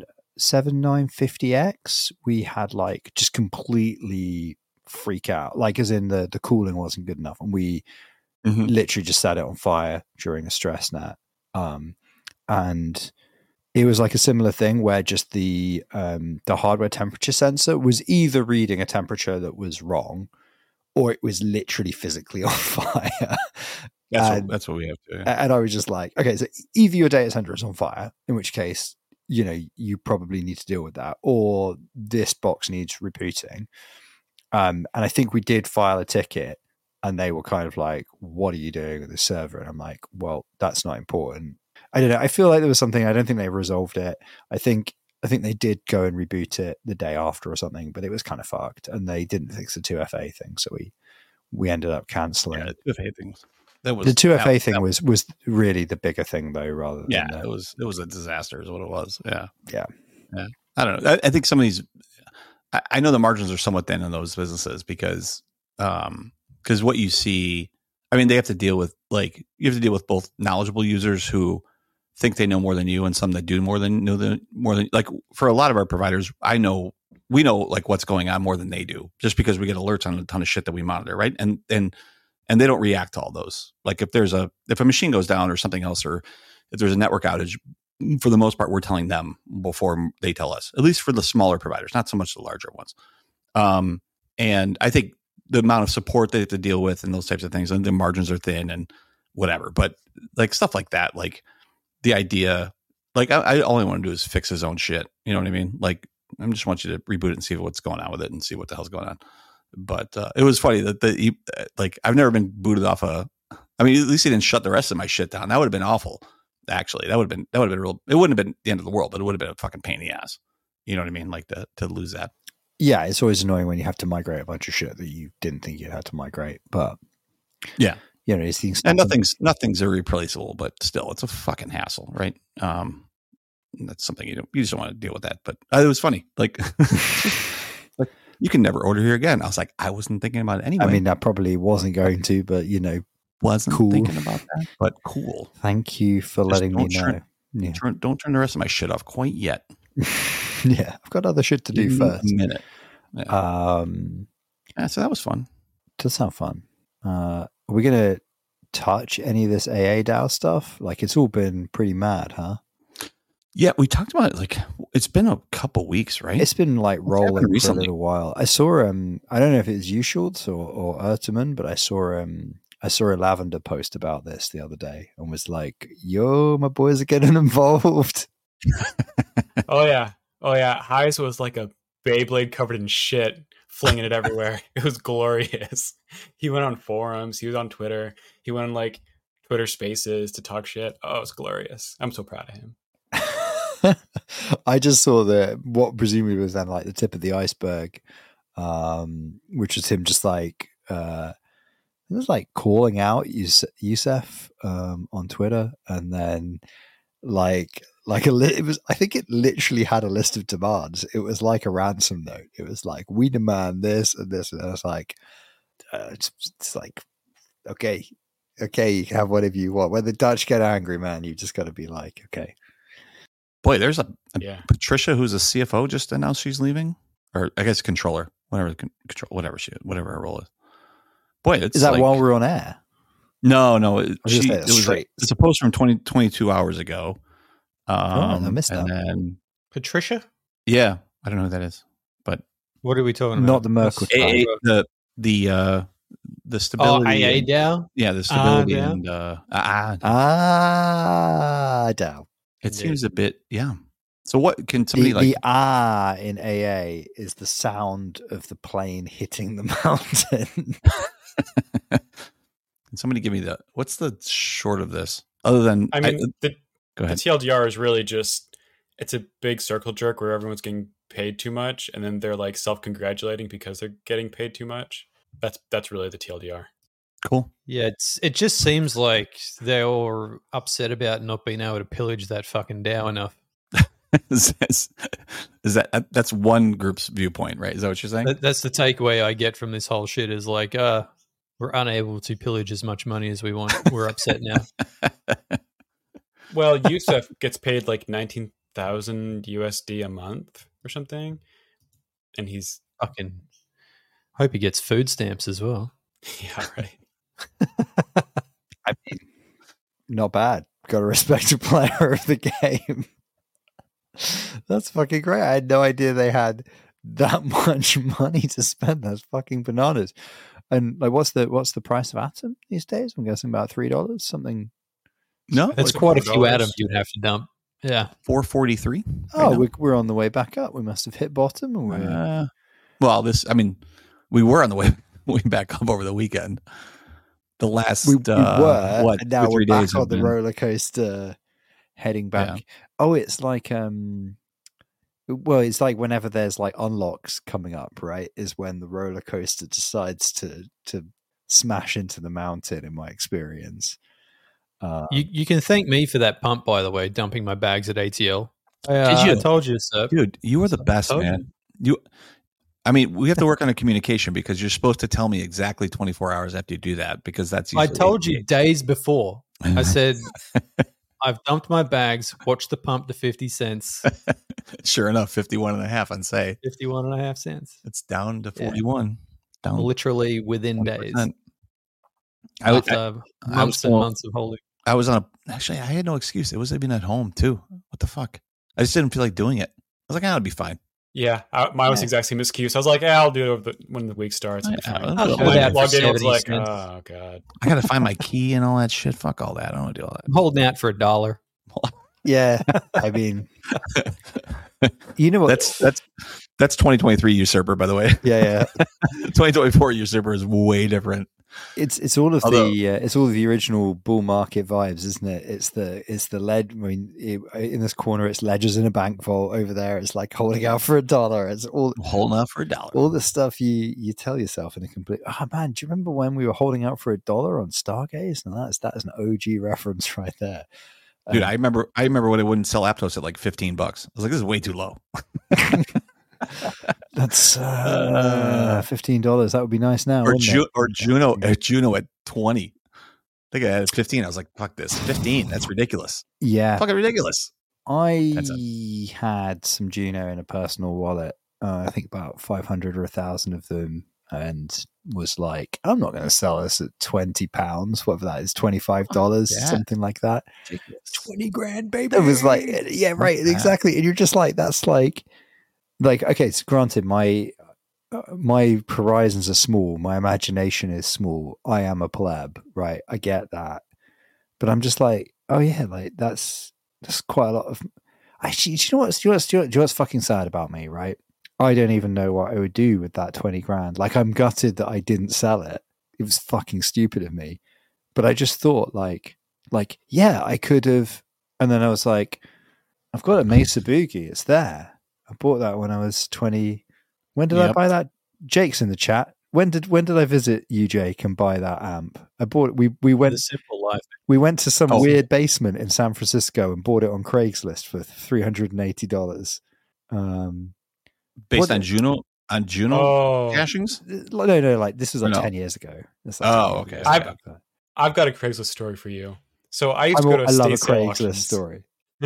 7950X? We had like just completely freak out, like as in the cooling wasn't good enough. And we literally just set it on fire during a stress net. And it was like a similar thing where just the hardware temperature sensor was either reading a temperature that was wrong, or it was literally physically on fire. That's what we have to. And I was just like, okay, so either your data center is on fire, in which case you probably need to deal with that, or this box needs rebooting. And I think we did file a ticket, and they were kind of like, what are you doing with the server? And I'm like, well, that's not important. I don't know. I feel like there was something. I don't think they resolved it. I think they did go and reboot it the day after or something, but it was kind of fucked, and they didn't fix the 2FA thing, so we ended up canceling. Yeah, the 2FA things. That was The 2FA thing was really the bigger thing, though, rather than it was a disaster is what it was. Yeah. Yeah. I don't know. I think some of these, I know the margins are somewhat thin in those businesses because what you see, I mean, they have to deal with both knowledgeable users who think they know more than you and some that do more than like for a lot of our providers, we know like what's going on more than they do just because we get alerts on a ton of shit that we monitor. Right. And they don't react to all those. Like if a machine goes down or something else, or if there's a network outage, for the most part, we're telling them before they tell us, at least for the smaller providers, not so much the larger ones. And I think the amount of support they have to deal with and those types of things, and the margins are thin and whatever, but like stuff like that, like the idea, like I all I want to do is fix his own shit. You know what I mean? Like I just want you to reboot it and see what's going on with it and see what the hell's going on. But it was funny that like I've never been booted off I mean, at least he didn't shut the rest of my shit down. That would have been awful. Actually, that would have been real. It wouldn't have been the end of the world, but it would have been a fucking pain in the ass. You know what I mean? Like to lose that. Yeah, it's always annoying when you have to migrate a bunch of shit that you didn't think you had to migrate. But yeah, these things. And nothing's irreplaceable, but still, it's a fucking hassle, right? That's something you just don't want to deal with that. But it was funny, like. You can never order here again. I was like, I wasn't thinking about it anyway. I mean, that probably wasn't going to, but wasn't cool. thinking about that. But cool. Thank you for letting me know. Don't turn the rest of my shit off quite yet. Yeah, I've got other shit to do first. A minute. Yeah. So that was fun. Does sound fun. Are we gonna touch any of this AA DAO stuff? Like, it's all been pretty mad, huh? Yeah, we talked about it. Like, it's been a couple weeks, right? It's been like rolling for a little while. I saw I don't know if it was you, Schultz or Ertemann, but I saw a Lavender post about this the other day and was like, "Yo, my boys are getting involved." Oh yeah. Heise was like a Beyblade covered in shit, flinging it everywhere. It was glorious. He went on forums. He was on Twitter. He went on like Twitter Spaces to talk shit. Oh, it was glorious. I'm so proud of him. I just saw what presumably was then like the tip of the iceberg, which was him just like it was like calling out Youssef on Twitter, and then like it was. I think it literally had a list of demands. It was like a ransom note. It was like, we demand this and this, and I was like, it's like, okay, you can have whatever you want. When the Dutch get angry, man, you just got to be like, okay. Boy, there's a Patricia who's a CFO just announced she's leaving, or I guess controller, whatever her role is. Boy, is that like, while we're on air? No, it's a post from 22 hours ago. I missed that. And then Patricia? Yeah, I don't know who that is, but what are we talking about? Not the Merkle. The stability. AA DAO? Yeah, the stability and DAO. It seems a bit, yeah. So what can somebody the in AA is the sound of the plane hitting the mountain. Can somebody give me what's the short of this? Other than go ahead. The TLDR is really just, it's a big circle jerk where everyone's getting paid too much, and then they're like self-congratulating because they're getting paid too much. That's really the TLDR. Cool. Yeah, it just seems like they were upset about not being able to pillage that fucking DAO enough. That's one group's viewpoint, right? Is that what you're saying? That's the takeaway I get from this whole shit is like, we're unable to pillage as much money as we want. We're upset now. Well, Youssef gets paid like 19,000 USD a month or something, and he's fucking. Hope he gets food stamps as well. Yeah, right. I mean, not bad. Got to respect a player of the game. That's fucking great. I had no idea they had that much money to spend. That's fucking bananas. And like, what's the price of Atom these days? I'm guessing about $3, something. No, that's quite a few atoms you'd have to dump. Yeah. 443. Oh, we're on the way back up. We must have hit bottom. And we're... we were on the way back up over the weekend. The last we were, what? And now 2-3 we're days back on have the been. roller coaster, heading back. Yeah. Oh, it's like it's like whenever there's like unlocks coming up, right? Is when the roller coaster decides to smash into the mountain. In my experience, You can thank me for that pump, by the way, dumping my bags at ATL. Did you? I told you so. Dude, you are the best, man. We have to work on a communication because you're supposed to tell me exactly 24 hours after you do that because that's I usually told you days before. I said, I've dumped my bags, watched the pump to 50 cents. Sure enough, 51 and a half on say. 51 and a half cents. It's down to 41. Down literally within 1%. days. After months and months of holding. I was actually, I had no excuse. It was even at home too. What the fuck? I just didn't feel like doing it. I was like, it'll be fine. Yeah, mine was the exact same excuse. I was like, I'll do it when the week starts. I'll be fine. I'll do that Logged for in, I was 70 like, cents. oh, God. I got to find my key and all that shit. Fuck all that. I don't want to do all that. I'm holding out for $1. yeah. I mean, you know what? That's 2023 usurper, by the way. Yeah. 2024 usurper is way different. It's all of the original bull market vibes, isn't it? It's the ledge. I mean, in this corner, it's ledgers in a bank vault. Over there, it's like holding out for $1. It's all holding out for $1. All the stuff you tell yourself in a complete. Oh man, do you remember when we were holding out for $1 on Stargaze? And that is an OG reference right there. Dude, I remember when it wouldn't sell Aptos at like $15. I was like, this is way too low. That's $15. That would be nice now. Or Juno at 20. I think I had 15. I was like, fuck this. 15. That's ridiculous. Yeah. Fucking ridiculous. I had some Juno in a personal wallet. I think about 500 or 1,000 of them, and was like, I'm not going to sell this at £20, whatever that is, $25, something like that. Ridiculous. 20 grand, baby. It was like, yeah, right, exactly. And you're just like, that's like, okay, so granted, my horizons are small, my imagination is small. I am a pleb, right? I get that, but I'm just like, oh yeah, like that's quite a lot of. Actually, do you know what's fucking sad about me, right? I don't even know what I would do with that 20 grand. Like, I'm gutted that I didn't sell it. It was fucking stupid of me, but I just thought like, yeah, I could have. And then I was like, I've got a Mesa Boogie. It's there. I bought that when I was 20. When did I buy that? Jake's in the chat. When did I visit you, Jake, and buy that amp? I bought it. We went. The Simple Life. We went to some weird basement in San Francisco and bought it on Craigslist for $380. Based on Juno cachings? No. Like this was like 10 years ago. Okay. I've got a Craigslist story for you. So I used to go to love a sale Craigslist auctions. story.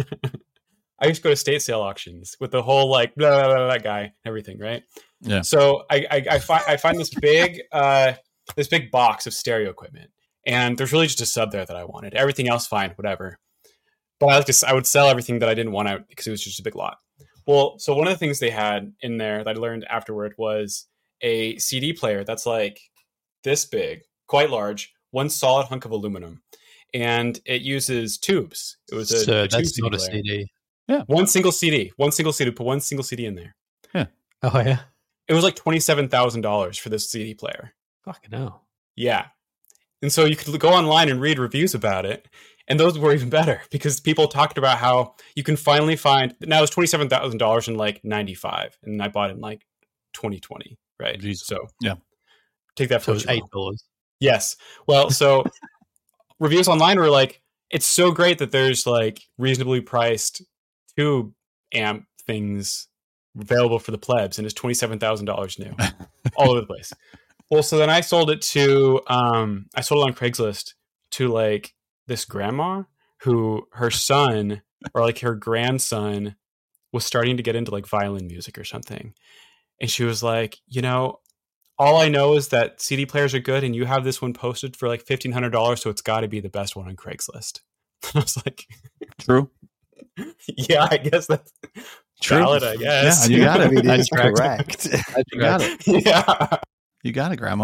I used to go to state sale auctions with the whole like blah, blah, blah, blah guy and everything, right? Yeah. So I find this big box of stereo equipment, and there's really just a sub there that I wanted. Everything else fine, whatever. But I would sell everything that I didn't want out because it was just a big lot. Well, so one of the things they had in there that I learned afterward was a CD player that's like this big, quite large, one solid hunk of aluminum, and it uses tubes. It was a that's tube not a player. CD. Yeah. One single CD. Put one single CD in there. Yeah. Oh yeah. It was like $27,000 for this CD player. Fucking hell. Yeah. And so you could go online and read reviews about it. And those were even better because people talked about how you can finally find. Now it's $27,000 in like 95, and I bought it in like 2020, right? Jeez. So yeah, take that for So it was $8. Yes. Well, so reviews online were like, it's so great that there's like reasonably priced tube amp things available for the plebs, and it's $27,000 new all over the place. Well, so then I sold it on Craigslist to like this grandma who her son or like her grandson was starting to get into like violin music or something. And she was like, all I know is that CD players are good, and you have this one posted for like $1,500, so it's got to be the best one on Craigslist. And I was like, true. Yeah, I guess that's True. valid, I guess. Yeah, you got it. I mean, it's That's correct. You got it. Yeah. You got it, Grandma.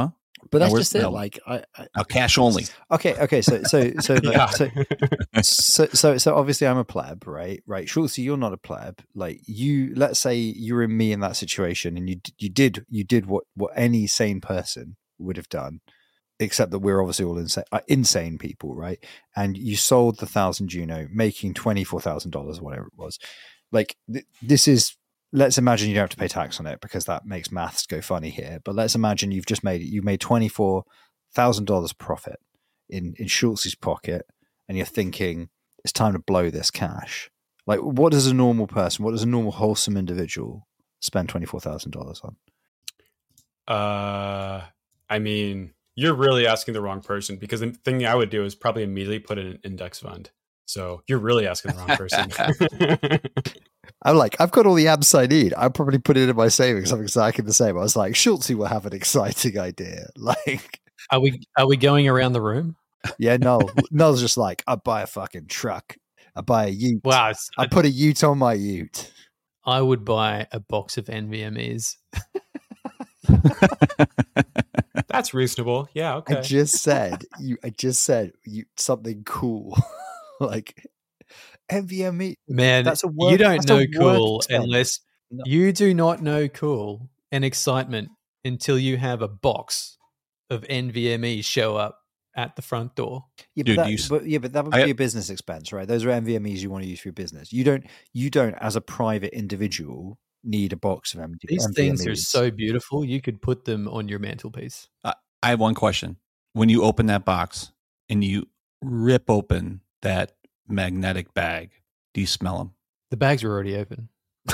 But that's No, just it. no. Like Now cash only. Okay. So Yeah. so obviously I'm a pleb, right? Right. Schultz, you're not a pleb. Like let's say you were me in that situation, and you did what any sane person would have done, except that we're obviously all insane people, right? And you sold the 1,000 Juno, making $24,000, whatever it was. Like this is. Let's imagine you don't have to pay tax on it because that makes maths go funny here. But let's imagine you made $24,000 profit in Schultz's pocket, and you're thinking it's time to blow this cash. Like, what does a normal person, what does a normal wholesome individual spend $24,000 on? I mean, you're really asking the wrong person, because the thing I would do is probably immediately put in an index fund. So you're really asking the wrong person. I'm like, I've got all the abs I need. I'll probably put it in my savings. I'm exactly the same. I was like, Schultz will have an exciting idea. Like, Are we going around the room? yeah, Noel's just like, I buy a fucking truck. I buy a ute. Wow, I put a ute on my ute. I would buy a box of NVMEs. That's reasonable. Yeah. Okay. I just said something cool. Like NVMe. Man, That's a word, you don't that's know a cool word trend. unless No. you do not know cool and excitement until you have a box of NVMe show up at the front door. Yeah, Dude, but that would be a business expense, right? Those are NVMEs you want to use for your business. You don't as a private individual need a box of NVMEs. These things are so beautiful. You could put them on your mantelpiece. I have one question. When you open that box and you rip open that magnetic bag, do you smell them? The bags are already open.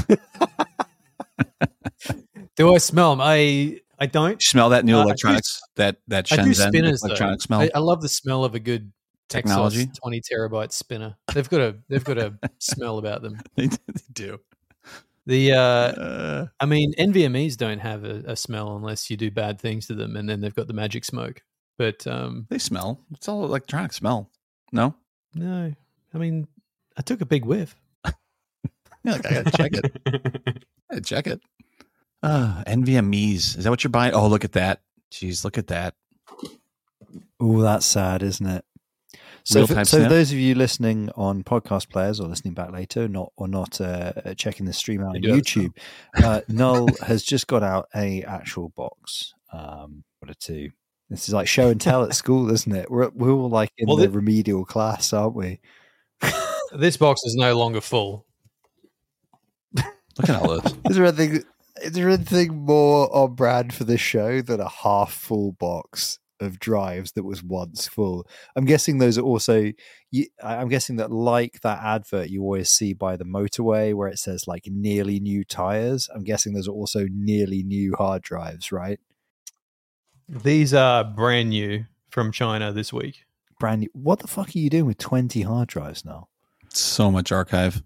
Do I smell them? I don't. You smell that new electronics, that I do Shenzhen spinners, electronic though. smell? I love the smell of a good Technology? Texas 20 terabyte spinner. They've got a smell about them. They do. I mean, NVMEs don't have a smell unless you do bad things to them, and then they've got the magic smoke. But They smell. It's all electronic smell. No? no, I mean, I took a big whiff. Yeah, like, I gotta check it. I gotta check it. NVMEs. Is that what you're buying? Oh, look at that. Jeez, look at that. Oh, that's sad, isn't it? So, Real-time so snap? those of you listening on podcast players or listening back later, not checking the stream out on You do YouTube, Noel has just got out a actual box. What a two! This is like show and tell at school, isn't it? We're all like in the remedial class, aren't we? This box is no longer full. Look at all this. Is there anything more on brand for this show than a half full box of drives that was once full? I'm guessing those are also. I'm guessing that, like that advert you always see by the motorway where it says like nearly new tires. I'm guessing those are also nearly new hard drives, right? These are brand new from China this week. Brand new. What the fuck are you doing with 20 hard drives now? So much archive.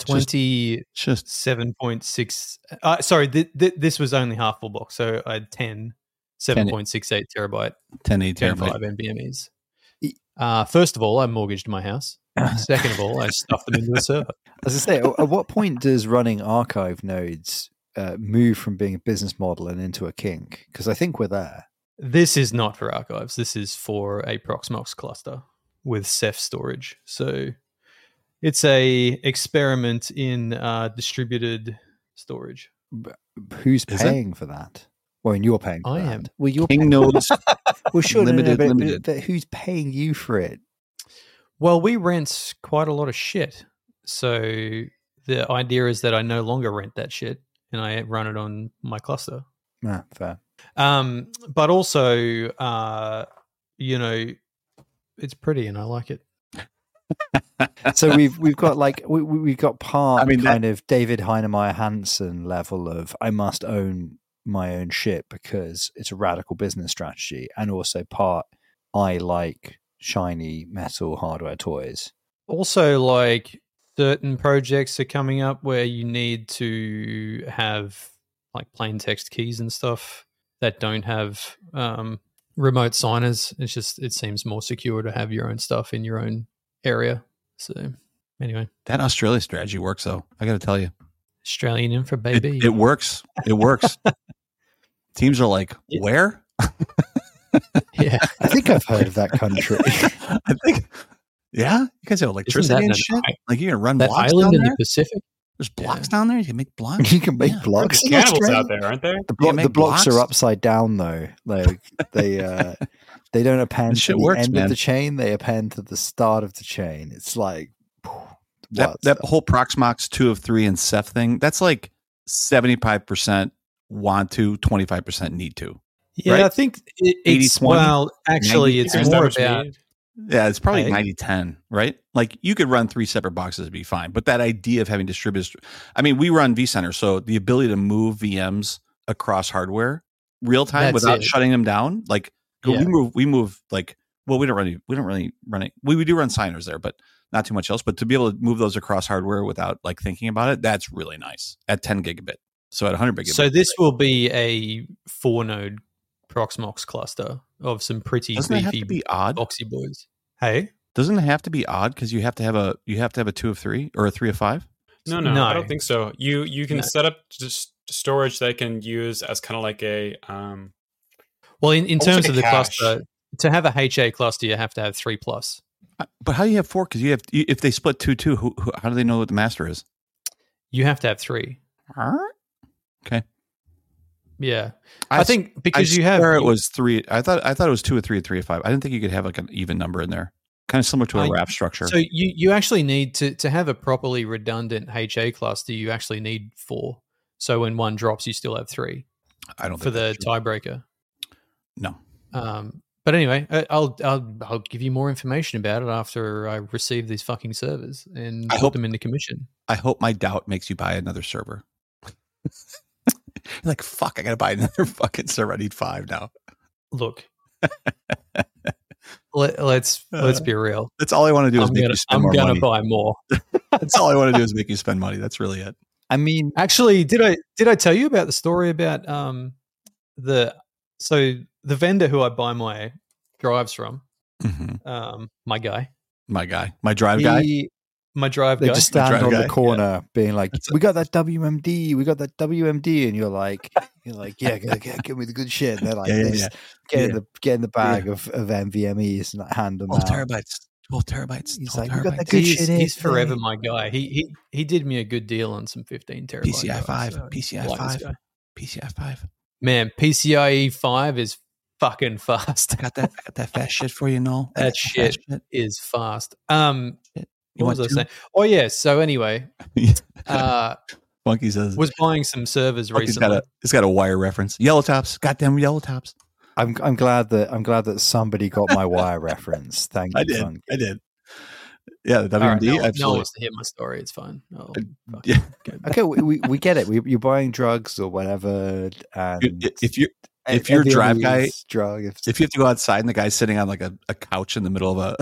27.6. Sorry, this was only half full box, so I had 10 7.68 terabyte 1080 10.5 terabyte. NVMEs. First of all, I mortgaged my house. Second of all, I stuffed them into a server. As I say, at what point does running archive nodes move from being a business model and into a kink? Because I think we're there. This is not for archives. This is for a Proxmox cluster with Ceph storage. So it's a experiment in distributed storage. Who's paying for that? Well, and you're paying for I that. am. Well, you're King paying Nodes well, sure, limited. but who's paying you for it? Well, we rent quite a lot of shit. So the idea is that I no longer rent that shit and I run it on my cluster. Ah, fair. But also, it's pretty and I like it. So we've got like we've got part I mean, kind of David Heinemeier Hansen level of I must own my own shit because it's a radical business strategy, and also part I like shiny metal hardware toys. Also, like certain projects are coming up where you need to have like plain text keys and stuff that don't have remote signers. It seems more secure to have your own stuff in your own area. So anyway, that Australia strategy works, though. I got to tell you, Australian infra baby. It works. It works. Teams are like, where? Yeah. I think I've heard of that country. I think, yeah, you guys have electricity and shit. Like you're gonna run that blocks island down in there. the Pacific? There's blocks down there. You can make blocks. You can make Yeah. blocks. There's in cannibals Australia? out there, aren't there? The blocks are upside down though. Like they don't append This to shit the works, end man. of the chain. They append to the start of the chain. It's like That whole Proxmox 2 of 3 and Ceph thing. That's like 75% want to, 25% need to. Yeah, Right? I think it's 80-20? well, actually, 90? it's There's that more much about. need. Yeah, it's probably Hey. 90-10, right? Like you could run 3 separate boxes and be fine. But that idea of having distributors, I mean, we run vCenter, so the ability to move VMs across hardware real time That's without it. shutting them down, like Yeah. we move like, well, we don't really run it. We do run signers there, but not too much else. But to be able to move those across hardware without like thinking about it, that's really nice at 10 gigabit. So at 100 gigabit. So this will be a 4-node Proxmox cluster of some pretty doesn't it have to beefy be odd? boxy boys. Hey, Doesn't it have to be odd because you have to have a 2 of 3 or a 3 of 5? No, No. I don't think so. You can No. set up just storage that can use as kind of like a well, in Almost terms like of a the cache. cluster, to have a HA cluster, you have to have 3+. But how do you have 4? Because if they split 2, who how do they know what the master is? You have to have 3. Okay. Yeah, I think because I you have swear it was 3. I thought it was 2 of 3 or 3 of 5. I didn't think you could have like an even number in there. Kind of similar to a RAP structure. So you actually need to have a properly redundant HA cluster. You actually need 4. So when one drops, you still have 3 I don't for think the that's true. tiebreaker. No. But anyway, I'll give you more information about it after I receive these fucking servers and I put hope- them into commission. I hope my doubt makes you buy another server. You're like, fuck, I gotta buy another fucking server. I need 5 now. Look, let's be real. That's all I want to do is make you spend I'm more gonna money. buy more. That's all I want to do is make you spend money. That's really it. I mean, Actually, did I tell you about the story about the vendor who I buy my drives from? Mm-hmm. My guy, My guy, my drive guy. my drive they guy. just stand drive on guy, the corner being like, That's we got that WMD, and you're like, yeah, give me the good shit. And they're like, Yeah, they yeah, just get in the bag of NVMEs and like, hand them 12 out. terabytes. 12 terabytes. He's 12 like, we got terabytes. that good shit in. He's forever my guy. He did me a good deal on some 15 terabyte PCI 5. drives, so I PCI like this 5. guy. PCI 5. Man, PCIe 5 is fucking fast. I got that fast shit for you, Noel. That shit fast is fast. You What was want I saying? Oh yeah. So anyway, Funky says was buying some servers Funky's recently. it's got a wire reference. Yellow tops. Goddamn yellow tops. I'm glad that somebody got my wire reference. Thank you. I did. Funky. I did. Yeah, the All right, WMD. no one absolutely. wants to hear my story. It's fine. Oh, fuck. Yeah. Okay, we get it. You're buying drugs or whatever, and If you're a drive guy, drug. if you have to go outside and the guy's sitting on like a couch in the middle of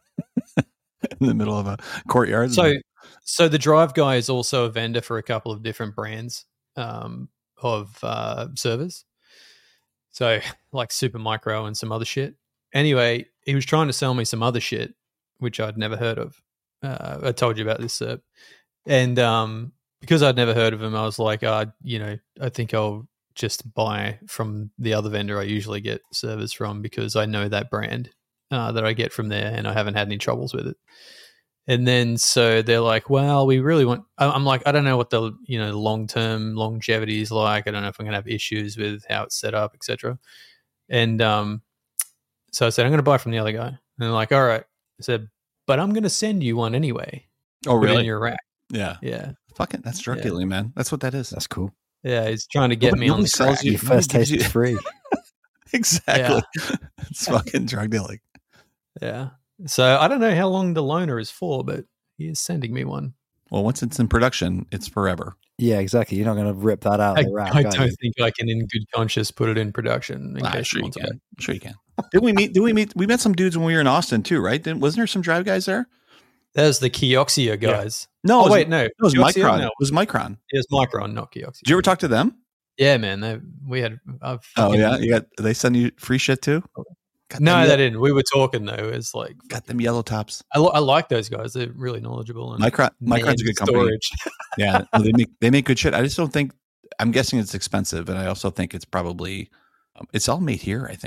a courtyard. So the drive guy is also a vendor for a couple of different brands of servers. So like Supermicro and some other shit. Anyway, he was trying to sell me some other shit, which I'd never heard of. I told you about this, and because I'd never heard of him, I was like, I think I'll just buy from the other vendor I usually get servers from because I know that brand that I get from there, and I haven't had any troubles with it. And then so they're like, well, we really want. I'm like, I don't know what the long term longevity is like. I don't know if I'm gonna have issues with how it's set up, etc. And so I said, I'm gonna buy from the other guy. And they're like, all right. I said, but I'm gonna send you one anyway. Oh, Put it in really? your rack. Yeah. Yeah. Fucking, that's drug Yeah. dealing, man. That's what that is. That's cool. Yeah. He's trying to get me on Nobody the sells crack. you- Your first gives taste you- is free. Exactly. It's fucking drug dealing. Yeah. So I don't know how long the loaner is for, but he is sending me one. Well, once it's in production, it's forever. Yeah, exactly. You're not going to rip that out of the rack. I are don't you? think I can, in good conscience, put it in production. In I'm case sure you someone's can. like- I'm sure you can. Did we meet? We met some dudes when we were in Austin too, right? Wasn't there some drive guys there? There's the Kioxia guys. No. Oh, it was, wait, no. It was Kioxia? Micron. No, It was Micron. it was Micron, not Kioxia. Did you ever talk to them? Yeah, man. We had. Oh yeah, they send you free shit too. Got No, them they didn't. We were talking though. It's like Got them yellow tops. I like those guys. They're really knowledgeable. And Micron's a good company. storage. Yeah, no, they make good shit. I just don't think. I'm guessing it's expensive, and I also think it's probably it's all made here. I think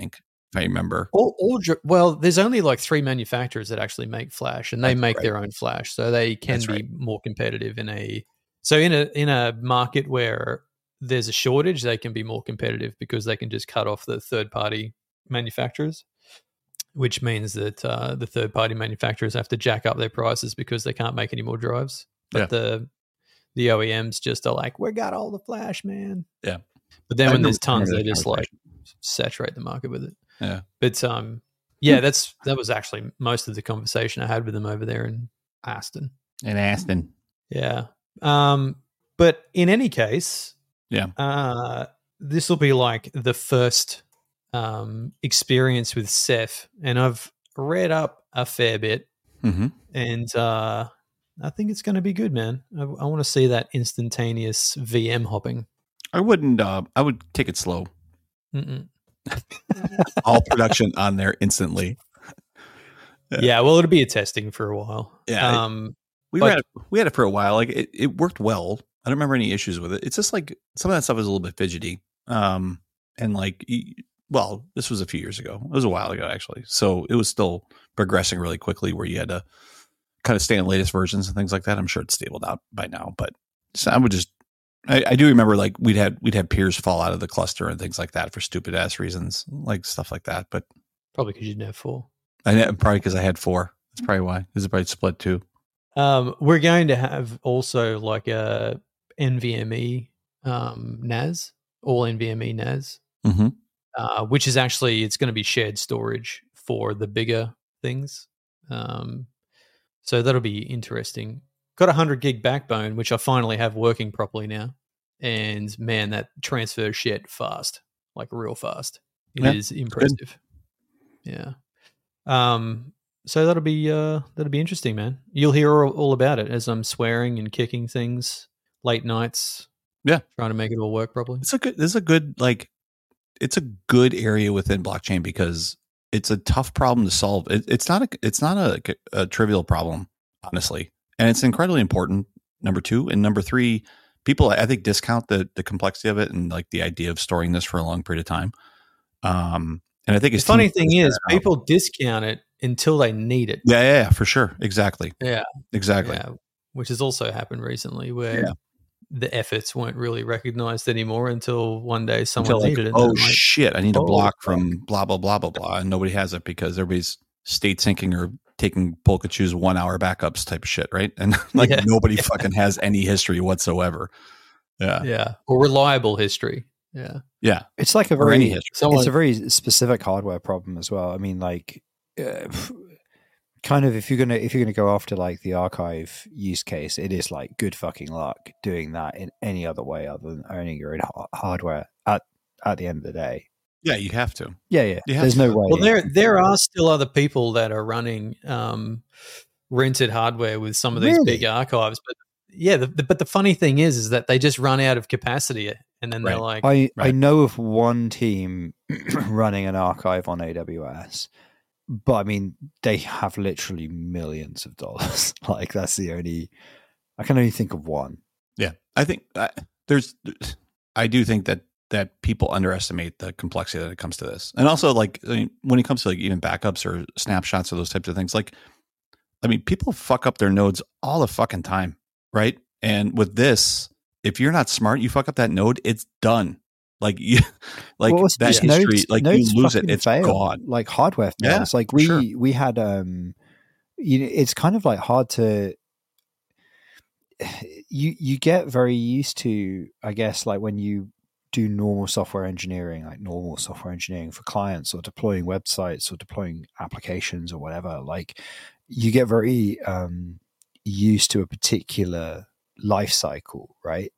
if I remember. Well, there's only like 3 manufacturers that actually make flash, and they That's make right. their own flash, so they can That's be right. more competitive in a market where there's a shortage. They can be more competitive because they can just cut off the third party manufacturers, which means that the third party manufacturers have to jack up their prices because they can't make any more drives. But the OEMs just are like, we got all the flash, man. Yeah. But then I when there's remember tons, that they just like conversation. saturate the market with it. Yeah. But yeah, that was actually most of the conversation I had with them over there in Aston. In Aston. Yeah. But in any case, this will be like the first experience with Ceph, and I've read up a fair bit, and I think it's going to be good, man. I want to see that instantaneous VM hopping. I wouldn't. I would take it slow. All production on there instantly. Yeah, well, it'll be a testing for a while. Yeah, we had it for a while. Like it worked well. I don't remember any issues with it. It's just like some of that stuff is a little bit fidgety. And like, well, this was a few years ago. It was a while ago actually. So it was still progressing really quickly, where you had to kind of stay in the latest versions and things like that. I'm sure it's stabled out by now, but so I would just. I do remember like we'd had peers fall out of the cluster and things like that for stupid ass reasons, like stuff like that. But probably because you didn't have 4. Probably because I had 4. That's probably why. Is it probably split 2? We're going to have also like a NVMe NAS, all NVMe NAS, which is actually, it's going to be shared storage for the bigger things. So that'll be interesting. Got a 100 gig backbone, which I finally have working properly now. And man, that transfers shit fast, like real fast. It is impressive. Good. Yeah. So that'll be interesting, man. You'll hear all about it as I'm swearing and kicking things late nights. Yeah, trying to make it all work properly. It's a good area within blockchain because it's a tough problem to solve. It's not a trivial problem, honestly, and it's incredibly important. Number 2 and number 3, people I think discount the complexity of it and like the idea of storing this for a long period of time. And I think the funny thing is people discount it until they need it. Yeah, for sure. Exactly. Yeah, exactly. Yeah. Which has also happened recently where the efforts weren't really recognized anymore until one day someone needed it. Oh shit, I need a block from blah, blah, blah, blah, blah. And nobody has it because everybody's state syncing or taking Polkachu's 1 hour backups type of shit. Right. And like nobody fucking has any history whatsoever. Yeah. Yeah. Or reliable history. Yeah. Yeah. It's like a very specific hardware problem as well. I mean, like, kind of if you're gonna go after like the archive use case, it is like good fucking luck doing that in any other way other than owning your own hardware at the end of the day. Yeah, you have to. Yeah. There's no way. Well, there are still other people that are running rented hardware with some of these big archives, but but the funny thing is that they just run out of capacity, and then they're like, I know of one team running an archive on AWS. But I mean, they have literally millions of dollars. Like that's I can only think of one. Yeah, I think I do think that people underestimate the complexity that it comes to this, and also like when it comes to like even backups or snapshots or those types of things. Like, I mean, people fuck up their nodes all the fucking time, right? And with this, if you're not smart, you fuck up that node, it's done. Like you, like that history, nodes, like you lose it, it's gone. Like hardware fails. Like we had, it's kind of like hard to. You get very used to, I guess, like when you do normal software engineering for clients or deploying websites or deploying applications or whatever. Like you get very used to a particular life cycle, right?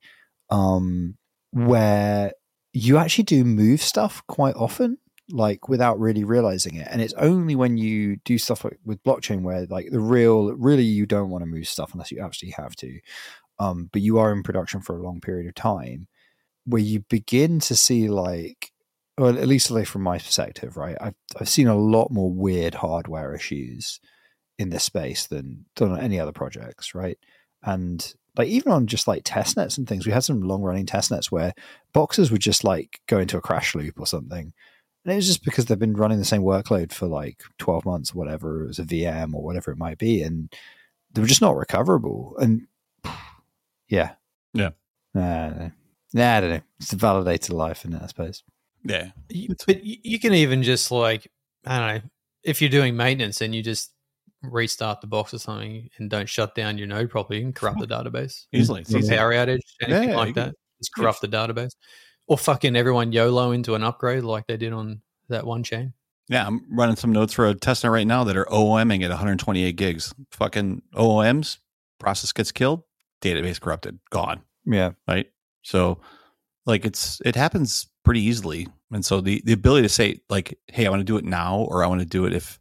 Where you actually do move stuff quite often, like without really realizing it. And it's only when you do stuff with blockchain where like really you don't want to move stuff unless you absolutely have to. But you are in production for a long period of time where you begin to see like, well, at least like from my perspective, right? I've seen a lot more weird hardware issues in this space than on any other projects, right? And like even on just like test nets and things, we had some long running test nets where boxes would just like go into a crash loop or something. And it was just because they've been running the same workload for like 12 months or whatever. It was a VM or whatever it might be. And they were just not recoverable. And yeah. Yeah. I don't know. It's a validated life in it, I suppose. Yeah. But you can even just like, I don't know, if you're doing maintenance and you just restart the box or something and don't shut down your node properly, you can corrupt the database. Easily. It's easy. Power outage, anything like you that. Just corrupt the database. Or fucking everyone YOLO into an upgrade like they did on that one chain. Yeah, I'm running some nodes for a testnet right now that are OOMing at 128 gigs. Fucking OOMs, process gets killed, database corrupted, gone. Yeah. Right? So like it happens pretty easily. And so the ability to say like, hey, I want to do it now, or I want to do it if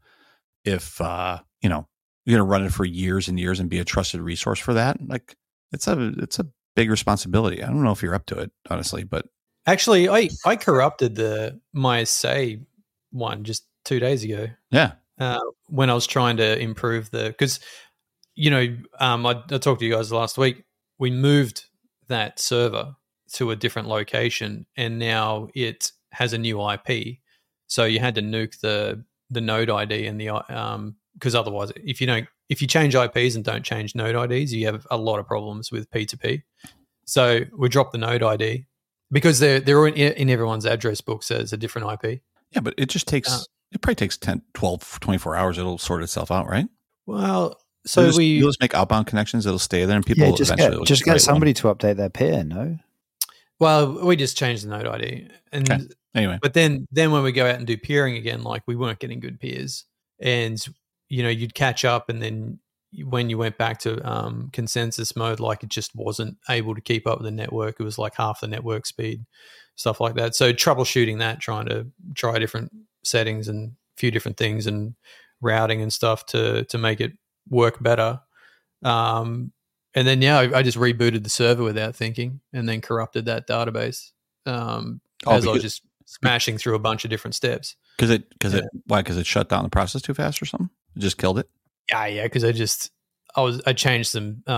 you know, you're gonna run it for years and years and be a trusted resource for that, like it's a big responsibility. I don't know if you're up to it, honestly, but actually I corrupted my Say one just 2 days ago. Yeah. When I was trying to improve because you know, I talked to you guys last week. We moved that server to a different location, and now it has a new IP. So you had to nuke the node ID and the because otherwise, if you change IPs and don't change node IDs, you have a lot of problems with P2P. So we dropped the node ID because they're in everyone's address books as a different IP. Yeah, but it just takes it probably takes 10, 12, 24 hours. It'll sort itself out, right? Well, so you'll just make outbound connections. It'll stay there, and people just get somebody to update their peer. No. Well, we just changed the node ID, and okay. Anyway, but then when we go out and do peering again, like we weren't getting good peers, and you know you'd catch up, and then when you went back to consensus mode, like it just wasn't able to keep up with the network. It was like half the network speed, stuff like that. So troubleshooting that, trying to try different settings and a few different things and routing and stuff to make it work better. And then, I just rebooted the server without thinking and then corrupted that database as I was just smashing through a bunch of different steps. Because it shut down the process too fast or something? It just killed it? Yeah, because I changed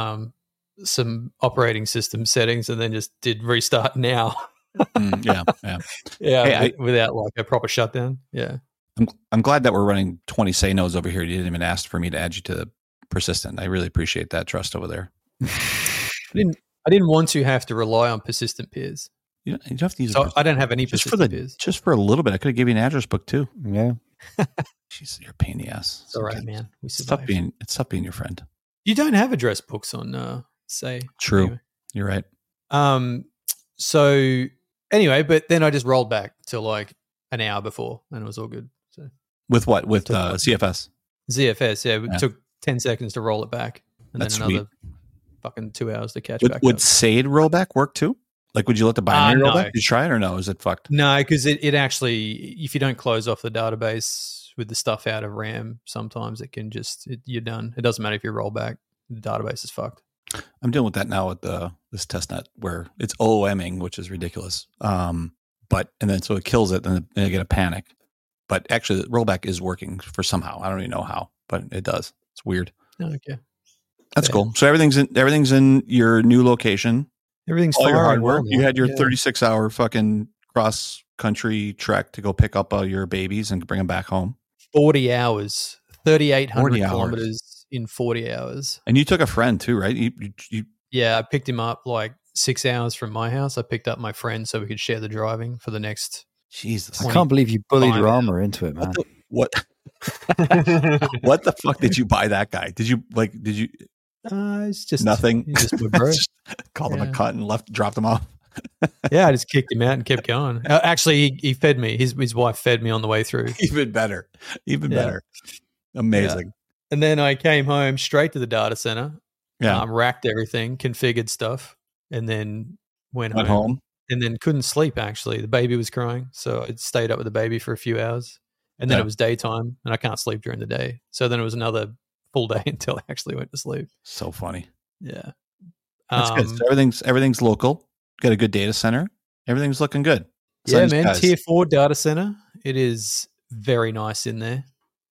some operating system settings and then just did restart now. Yeah. Without like a proper shutdown. Yeah. I'm glad that we're running 20 Say nodes over here. You didn't even ask for me to add you to the persistent. I really appreciate that trust over there. I didn't want to have to rely on persistent peers. You don't have to use. So I don't have any persistent peers. Just for a little bit, I could have given you an address book too. Yeah. Jeez, you're a pain in the ass. It's all right, man. We survived. It's tough being your friend. You don't have address books on Say. True. Anyway. You're right. So anyway, but then I just rolled back to like an hour before, and it was all good. So with what? With CFS. ZFS. Yeah, it took 10 seconds to roll it back, and That's then another fucking 2 hours to catch back. Would SAID rollback work too? Like, would you let the binary roll back? Did you try it or no? Is it fucked? No, because it actually, if you don't close off the database with the stuff out of RAM, sometimes it can you're done. It doesn't matter if you roll back. The database is fucked. I'm dealing with that now with this testnet where it's OOMing, which is ridiculous. And then so it kills it, and then I get a panic. But actually, the rollback is working for somehow. I don't even know how, but it does. It's weird. Okay, that's cool. So everything's in your new location. Everything's all your hard work. Well, you had your 36-hour fucking cross country trek to go pick up all your babies and bring them back home. 40 hours, 3,800 kilometers in 40 hours. And you took a friend too, right? Yeah, I picked him up like 6 hours from my house. I picked up my friend so we could share the driving for the next. Jesus, I can't believe you bullied Rama into it, man. What the fuck did you buy that guy? Did you? It's just nothing. He's just my bro. Called him a cunt and dropped him off. Yeah, I just kicked him out and kept going. Actually, he fed me. His wife fed me on the way through. Even better. Amazing. Yeah. And then I came home straight to the data center. Yeah, racked everything, configured stuff, and then went home. And then couldn't sleep. Actually, the baby was crying, so I stayed up with the baby for a few hours. And then it was daytime, and I can't sleep during the day. So then it was another full day until I actually went to sleep. So funny. Yeah. That's good. So everything's local. Got a good data center. Everything's looking good. Yeah, man. Guys. Tier 4 data center. It is very nice in there.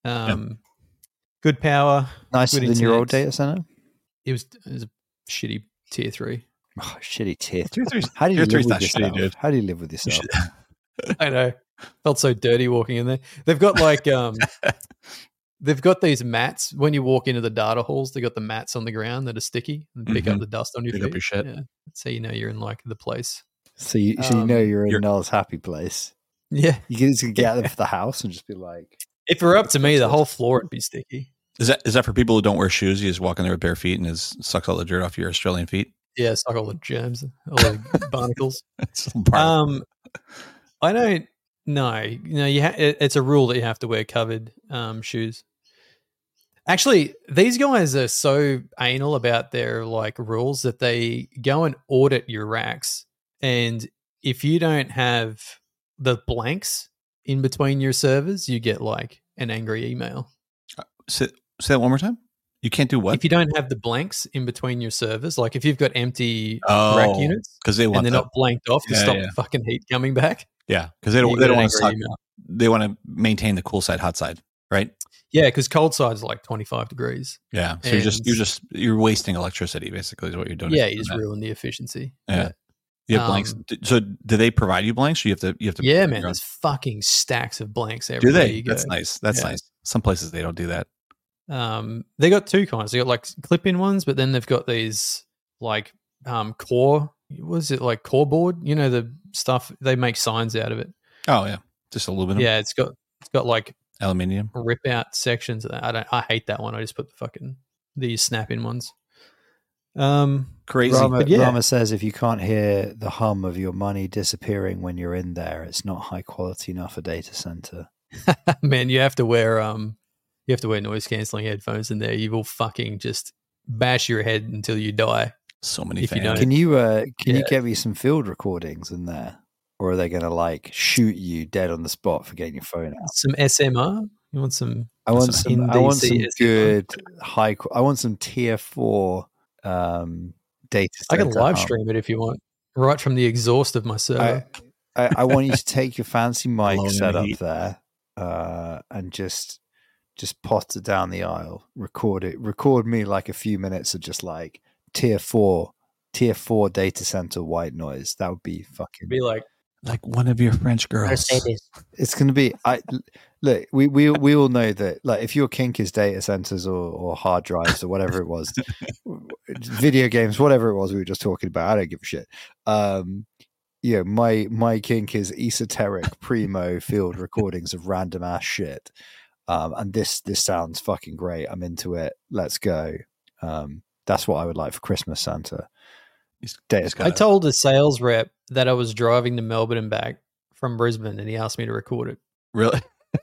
Good power. Nicer than your old data center? It was a shitty tier 3. Oh, shitty tier 3. How do you live with yourself? Dude. How do you live with yourself? I know. Felt so dirty walking in there. They've got like they've got these mats when you walk into the data halls. They got the mats on the ground that are sticky and pick up the dust on your Pick feet. up your shit. Yeah. So you know you're in like the place. So you know you're in Noel's happy place. Yeah. You can just get out of the house and just be like, If it were up to me, the whole floor would be sticky. Is that for people who don't wear shoes? You just walk in there with bare feet and it sucks all the dirt off your Australian feet? Yeah, it's like all the germs, all the barnacles. It's part of I don't know. It's a rule that you have to wear covered shoes. Actually, these guys are so anal about their like rules that they go and audit your racks, and if you don't have the blanks in between your servers, you get like an angry email. Say that one more time. You can't do what? If you don't have the blanks in between your servers, like if you've got empty rack units because they want and they're not blanked off to stop the fucking heat coming back. Yeah, because they don't want to suck. email. They want to maintain the cool side, hot side, right? Yeah, because cold side's like 25 degrees. Yeah, so you're wasting electricity. Basically, is what you're doing. Yeah, you just ruin the efficiency. Yeah. You have blanks. So do they provide you blanks? Or you have to. Yeah, man. There's fucking stacks of blanks everywhere. Do they? You go. That's nice. That's nice. Some places they don't do that. They got two kinds. They got like clip-in ones, but then they've got these like core. What is it like core board? You know the stuff they make signs out of it. Oh yeah, just aluminum. Yeah, it's got like aluminium rip out sections. I hate that one. I just put these snap-in ones. Crazy. Rama says if you can't hear the hum of your money disappearing when you're in there, it's not high quality enough for data center. Man, you have to wear noise cancelling headphones in there. You will fucking just bash your head until you die. So many if fans. you don't. Can you get me some field recordings in there? Or are they going to like shoot you dead on the spot for getting your phone out? Some SMR? You want some? I want some SMR? good I want some tier 4 data. I can live stream it if you want, right from the exhaust of my server. I want you to take your fancy mic set up there and just pot it down the aisle. Record me like a few minutes of just like tier 4 data center white noise. That would be fucking be like one of your French girls. It's going to be. Look, we all know that. Like, if your kink is data centers or hard drives or whatever it was, video games, whatever it was we were just talking about, I don't give a shit. Yeah, my kink is esoteric primo field recordings of random ass shit. And this sounds fucking great. I'm into it. Let's go. That's what I would like for Christmas, Santa. I told a sales rep that I was driving to Melbourne and back from Brisbane, and he asked me to record it. Really?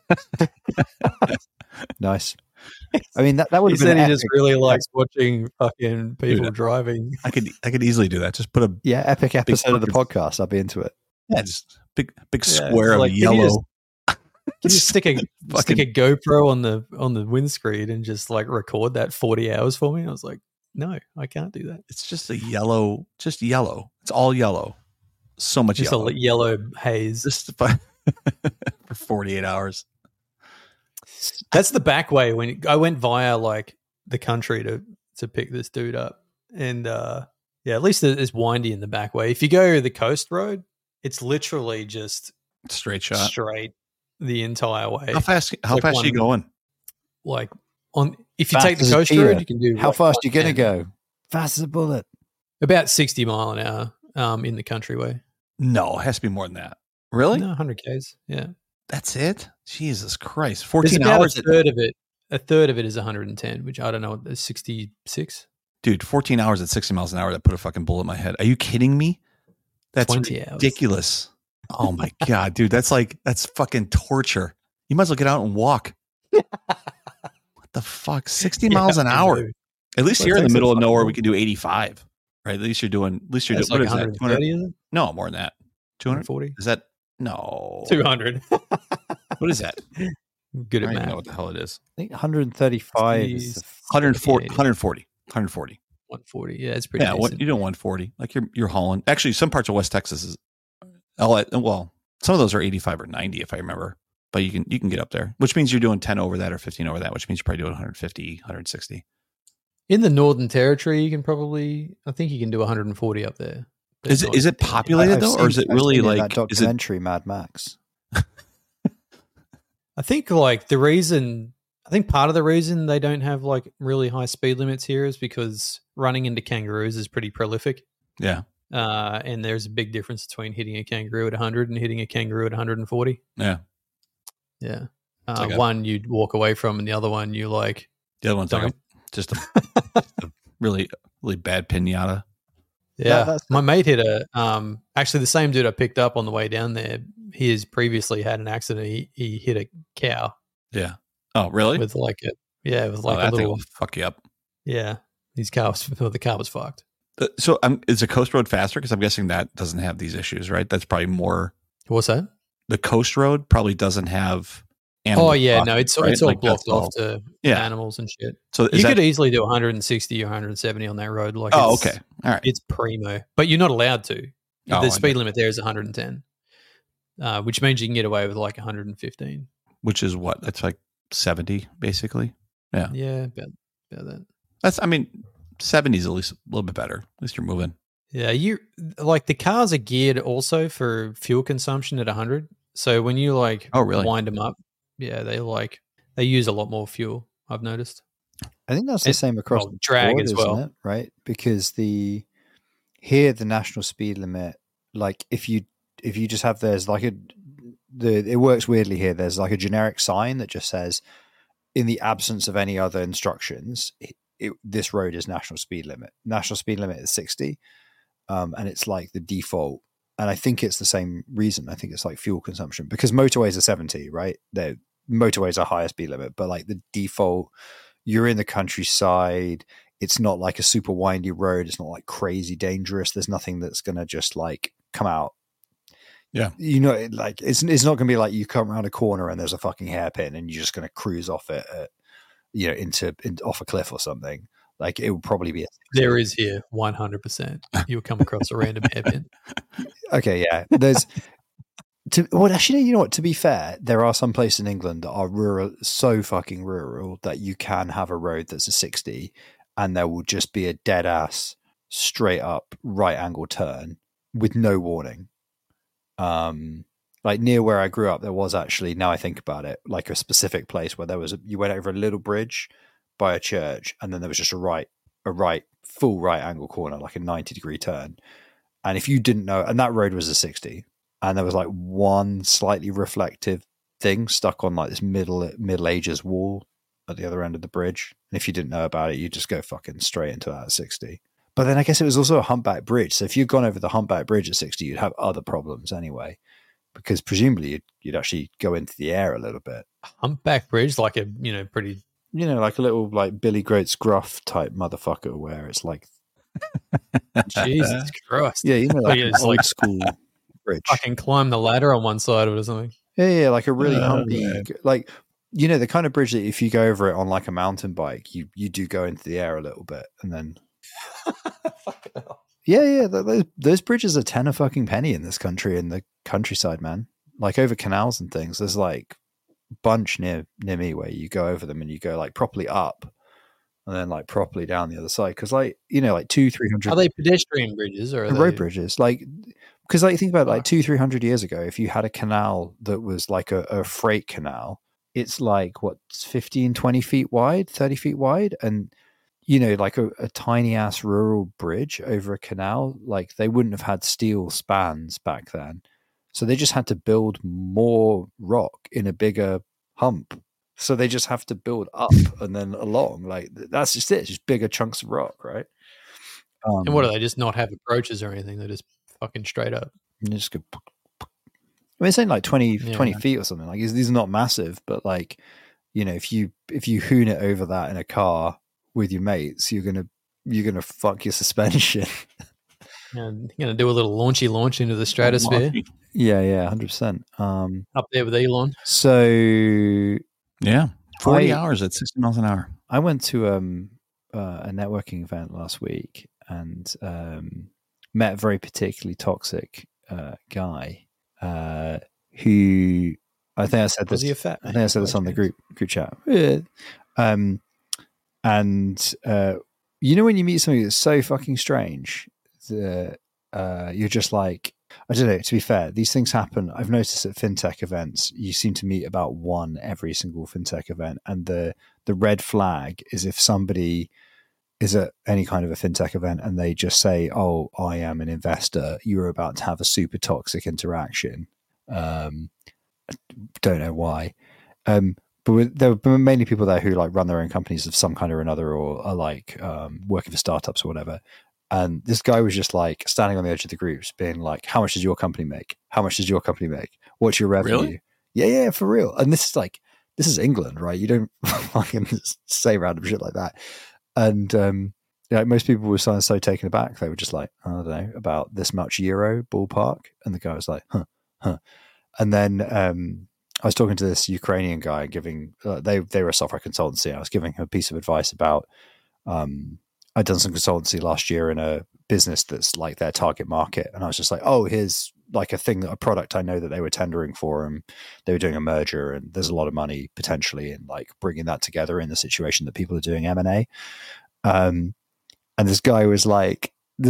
Nice. I mean, that would have been. He said he just really likes watching fucking people driving. I could easily do that. Just put a epic episode of the podcast. I'll be into it. Yeah, just big square of yellow. Can you stick a GoPro on the windscreen and just like record that 40 hours for me? I was like, no, I can't do that. It's just yellow. It's all yellow. So much just yellow. A yellow haze. Just for 48 hours. That's the back way. When I went via like the country to pick this dude up, and at least it's windy in the back way. If you go the coast road, it's literally just straight shot, straight the entire way. How fast are you going? Like if you take the coast road, you can do. How fast are you gonna go? Fast as a bullet. About 60 mile an hour in the country way. No, it has to be more than that. Really? No, 100 Ks. Yeah. That's it? Jesus Christ. 14 about hours. A third of it is 110, which I don't know, is 66. Dude, 14 hours at 60 miles an hour, that put a fucking bullet in my head. Are you kidding me? That's 20 ridiculous. Hours. Oh my God, dude. That's fucking torture. You might as well get out and walk. What the fuck? 60 miles an hour. At least here in the middle of nowhere, we can do 85. Right? At least you're doing what is that? 130, no, more than that. 240? Is that no 200? What is that? Good at math. I don't math. know what the hell it is. I think 135 is 140. 140. Yeah, it's pretty. Yeah, you're doing 140. Like you're hauling. Actually, some parts of West Texas is. Well, some of those are 85 or 90 if I remember. But you can get up there, which means you're doing 10 over that or 15 over that, which means you're probably doing 150, 160. In the Northern Territory, you can I think you can do 140 up there. Is it populated though, or is it really like that documentary Mad Max? I think like I think part of the reason they don't have like really high speed limits here is because running into kangaroos is pretty prolific. Yeah. And there's a big difference between hitting a kangaroo at 100 and hitting a kangaroo at 140. Yeah. Yeah. like one you'd walk away from, and the other one you like. The other one's like just a really, really bad pinata. Yeah, my mate hit actually the same dude I picked up on the way down there. He has previously had an accident. He hit a cow. Yeah. Oh, really? With like a a that little thing will fuck you up. Yeah, the car was fucked. So is the coast road faster? Because I'm guessing that doesn't have these issues, right? That's probably more. What's that? The coast road probably doesn't have. Oh yeah, no, it's all like blocked off to animals and shit. So you could easily do 160 or 170 on that road. Like, okay, all right, it's primo, but you're not allowed to. The speed limit there is 110, which means you can get away with like 115. Which is what? That's like 70, basically. Yeah, yeah, about that. That's, I mean, 70 is at least a little bit better. At least you're moving. Yeah, you like the cars are geared also for fuel consumption at 100. So when you like wind them up. Yeah, they use a lot more fuel, I've noticed. I think that's the same across the drag board, as well, isn't it? Right? Because the national speed limit, like if you just have it works weirdly here. There's like a generic sign that just says, in the absence of any other instructions, this road is national speed limit. National speed limit is 60, and it's like the default. And I think it's the same reason. I think it's like fuel consumption, because motorways are 70, right? Motorways are higher speed limit, but like the default, you're in the countryside. It's not like a super windy road. It's not like crazy dangerous. There's nothing that's going to just like come out. Yeah. You know, like it's not going to be like you come around a corner and there's a fucking hairpin and you're just going to cruise off it, off a cliff or something. Like it would probably be. There is here 100%. You'll come across a random hairpin. Okay, yeah. There's. Actually, you know what? To be fair, there are some places in England that are rural, so fucking rural that you can have a road that's a 60, and there will just be a dead ass, straight up right angle turn with no warning. Like near where I grew up, there was actually, now I think about it, like a specific place where you went over a little bridge by a church, and then there was just a full right angle corner, like a 90-degree turn. And if you didn't know, and that road was a 60, and there was like one slightly reflective thing stuck on like this Middle Ages wall at the other end of the bridge. And if you didn't know about it, you just go fucking straight into that at 60. But then I guess it was also a humpback bridge. So if you'd gone over the humpback bridge at 60, you'd have other problems anyway, because presumably you'd actually go into the air a little bit. Humpback bridge, like a, pretty... like a little like Billy Goat's Gruff type motherfucker where it's like... Jesus Christ. Yeah, like an old school bridge. I can climb the ladder on one side of it or something. Yeah, like a really humpy... Like, the kind of bridge that if you go over it on like a mountain bike, you do go into the air a little bit and then... Yeah. Those bridges are 10 a fucking penny in this country, in the countryside, man. Like over canals and things. There's like a bunch near me where you go over them and you go like properly up and then like properly down the other side. Because like 200-300. Are they pedestrian bridges or are they road bridges? Like, because like think about it, like 200-300 years ago, if you had a canal that was like a freight canal, it's like what, 15, 20 feet wide, 30 feet wide, and like a tiny ass rural bridge over a canal, like they wouldn't have had steel spans back then. So they just had to build more rock in a bigger hump. So they just have to build up and then along. Like that's just it. It's just bigger chunks of rock, right? And what do they just not have approaches or anything? They're just fucking straight up. You just go. I mean, it's only like 20 feet or something. Like these are not massive, but like, if you hoon it over that in a car with your mates, you're gonna fuck your suspension. You're gonna do a little launchy launch into the stratosphere. Yeah, 100%. Up there with Elon. So yeah, 40 hours at 60 miles an hour. I went to a networking event last week and met a very particularly toxic guy who I think I said this. Was he a fat man? I think I said this on the group chat. Yeah. And when you meet somebody that's so fucking strange that you're just like, I don't know. To be fair, these things happen. I've noticed at fintech events, you seem to meet about one every single fintech event, and the red flag is if somebody is at any kind of a fintech event and they just say, "Oh, I am an investor," you're about to have a super toxic interaction. Don't know why, but there were mainly people there who like run their own companies of some kind or another, or are like working for startups or whatever. And this guy was just like standing on the edge of the groups, being like, "How much does your company make? How much does your company make? What's your revenue?" Really? Yeah, for real. And this is England, right? You don't fucking say random shit like that. And most people were so taken aback. They were just like, I don't know, about this much euro ballpark. And the guy was like, huh. And then I was talking to this Ukrainian guy, giving they were a software consultancy. I was giving him a piece of advice about. I'd done some consultancy last year in a business that's like their target market. And I was just like, oh, here's like a product I know that they were tendering for, and they were doing a merger, and there's a lot of money potentially in like bringing that together in the situation that people are doing M&A. And this guy was like,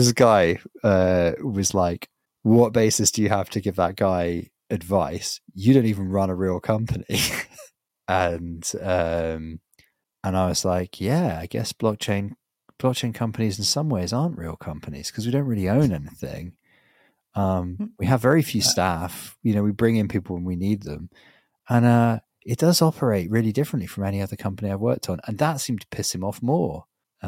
what basis do you have to give that guy advice? You don't even run a real company. And I was like, yeah, I guess blockchain companies in some ways aren't real companies because we don't really own anything. We have very few staff. We bring in people when we need them, and it does operate really differently from any other company I've worked on, and that seemed to piss him off more.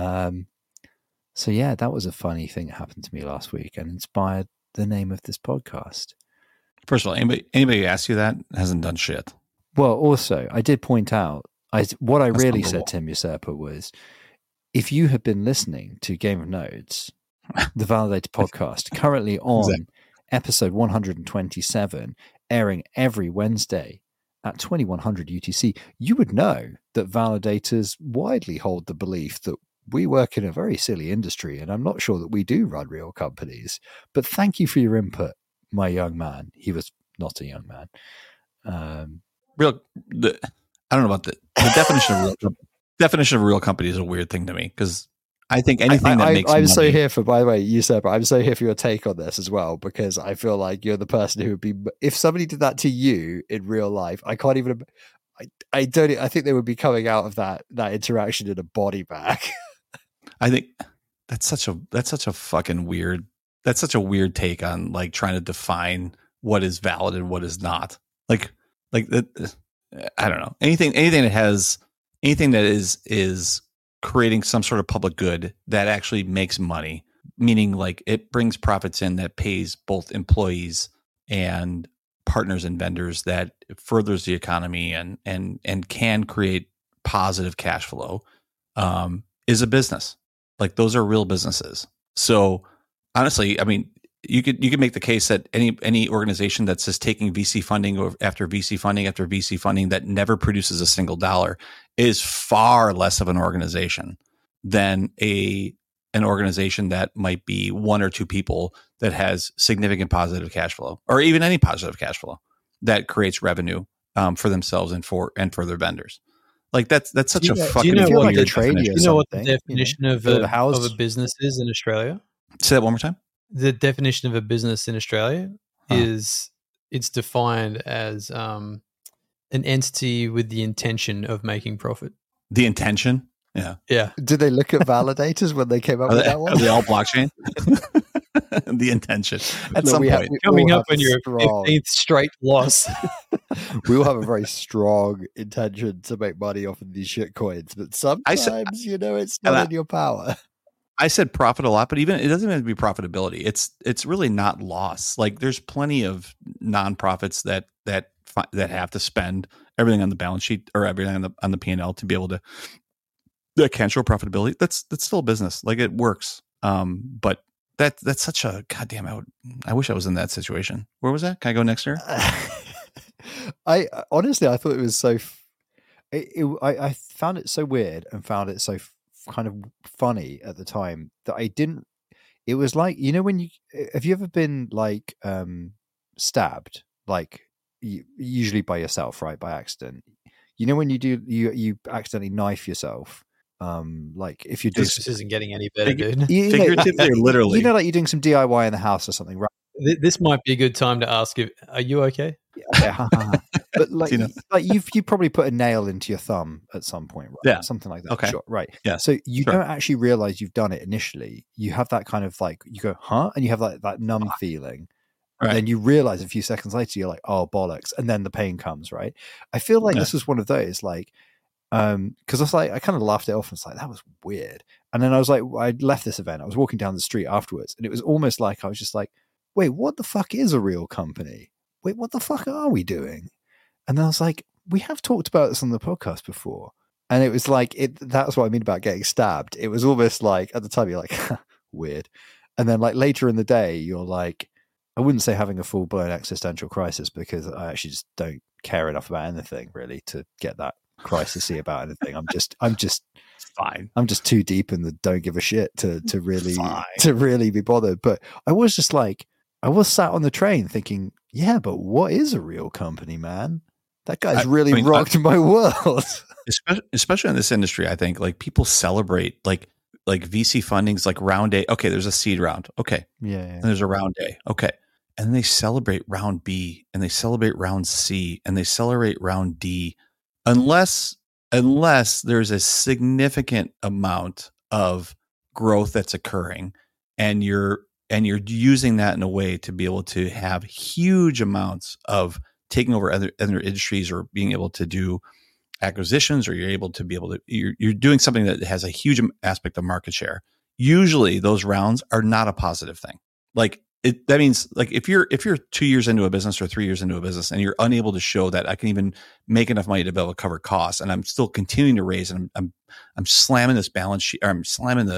So yeah, that was a funny thing that happened to me last week and inspired the name of this podcast. First of all, anybody who asks you that hasn't done shit. Well, also, I did point out what I That's really number said to him, Usurper, was if you had been listening to Game of Nodes, the Validator podcast, currently on episode 127, airing every Wednesday at 2100 UTC, you would know that validators widely hold the belief that we work in a very silly industry, and I'm not sure that we do run real companies. But thank you for your input, my young man. He was not a young man. I don't know about the definition of real company is a weird thing to me, because I think anything that makes I'm money. so here for, by the way, Usurper, I'm so here for your take on this as well, because I feel like you're the person who would be, if somebody did that to you in real life, I can't even, I think they would be coming out of that interaction in a body bag. I think that's such a fucking weird, that's such a weird take on like trying to define what is valid and what is not. Like that, I don't know. Anything that is creating some sort of public good that actually makes money, meaning like it brings profits in that pays both employees and partners and vendors, that furthers the economy and can create positive cash flow, is a business. Like those are real businesses. So honestly, I mean, you could make the case that any organization that's just taking VC funding after VC funding after VC funding that never produces a single dollar is far less of an organization than an organization that might be one or two people that has significant positive cash flow, or even any positive cash flow that creates revenue for themselves and for their vendors. Like that's such a fucking weird definition. Do you know what the definition of a business is in Australia? Say that one more time. The definition of a business in Australia is it's defined as an entity with the intention of making profit. The intention? Yeah. Did they look at validators when they came up with that one? Are they all blockchain? The intention. At some point. Coming up on your 15th straight loss. We all have a very strong intention to make money off of these shit coins, but sometimes, it's not in your power. I said profit a lot, but even it doesn't have to be profitability. It's really not loss. Like there's plenty of nonprofits that have to spend everything on the balance sheet or everything on the P&L to be able to that can't show profitability. That's still a business. Like it works. But that's such a goddamn. I wish I was in that situation. Where was that? Can I go next year? I honestly, I thought it was so. I found it so weird and found it so kind of funny at the time that I didn't. It was like, when have you ever been like stabbed, like usually by yourself, right, by accident? When you accidentally knife yourself. Like if you're this isn't getting any better, dude. Figuratively or literally, like you're doing some DIY in the house or something, right? This might be a good time to ask if are you okay? Yeah, but like, You know. like you probably put a nail into your thumb at some point, right? Yeah. Something like that. Okay. Sure. Right. Yeah, So you sure. don't actually realize you've done it initially. You have that kind of like, you go, huh? And you have like that numb feeling. Right. And then you realize a few seconds later, you're like, oh, bollocks. And then the pain comes, right? I feel like this was one of those, like, because I was like, I kind of laughed it off and was like, that was weird. And then I was like, I left this event. I was walking down the street afterwards, and it was almost like I was just like, wait, what the fuck is a real company? Wait, what the fuck are we doing? And then I was like, we have talked about this on the podcast before. And it was like, that's what I mean about getting stabbed. It was almost like, at the time, you're like, weird. And then like later in the day, you're like, I wouldn't say having a full blown existential crisis, because I actually just don't care enough about anything really to get that crisisy about anything. I'm just Fine. I'm just too deep in the don't give a shit to really Fine. to really be bothered. But I was just like, I was sat on the train thinking, yeah, but what is a real company, man? That guy's really rocked my world. Especially in this industry, I think like people celebrate like VC fundings, like round A. Okay, there's a seed round. Okay. Yeah. And there's a round A. Okay. And then they celebrate round B, and they celebrate round C, and they celebrate round D, unless there's a significant amount of growth that's occurring, and you're using that in a way to be able to have huge amounts of taking over other industries, or being able to do acquisitions, or you're doing something that has a huge aspect of market share. Usually those rounds are not a positive thing. Like that means like if you're 2 years into a business or 3 years into a business and you're unable to show that I can even make enough money to be able to cover costs, and I'm still continuing to raise, and I'm slamming this balance sheet, or I'm slamming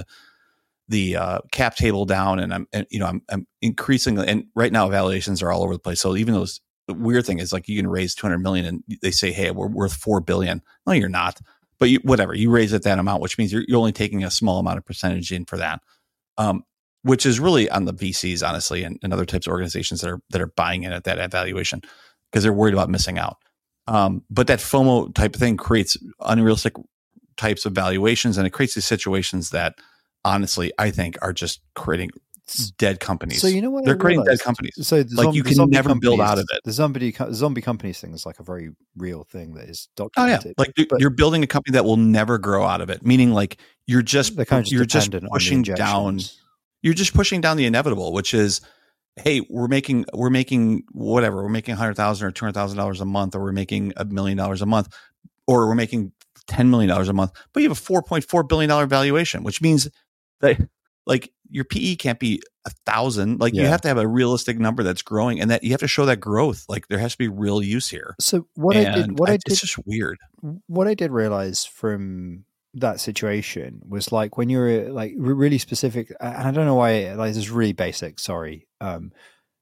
the cap table down, and I'm increasing, and right now valuations are all over the place. So even those, the weird thing is like you can raise 200 million and they say, hey, we're worth 4 billion. No, you're not. But whatever, you raise it that amount, which means you're only taking a small amount of percentage in for that. Which is really on the VCs, honestly, and other types of organizations that are buying in at that valuation, because they're worried about missing out. But that FOMO type of thing creates unrealistic types of valuations, and it creates these situations that, honestly, I think are just creating dead companies. So you know what? They're creating dead companies. So like you can never build out of it. The zombie companies thing is like a very real thing that is Oh documented. yeah, like you're building a company that will never grow out of it. Meaning, like you're just pushing down. You're just pushing down the inevitable, which is, hey, we're making whatever, we're making $100,000 or $200,000 a month, or we're making $1 million a month, or we're making $10 million a month, but you have a $4.4 billion valuation, which means that like your PE can't be 1,000. Like you have to have a realistic number that's growing, and that you have to show that growth. Like there has to be real use here. So it's just weird. What I did realize from that situation was like when you're like really specific, and I don't know why, like this is really basic, sorry, and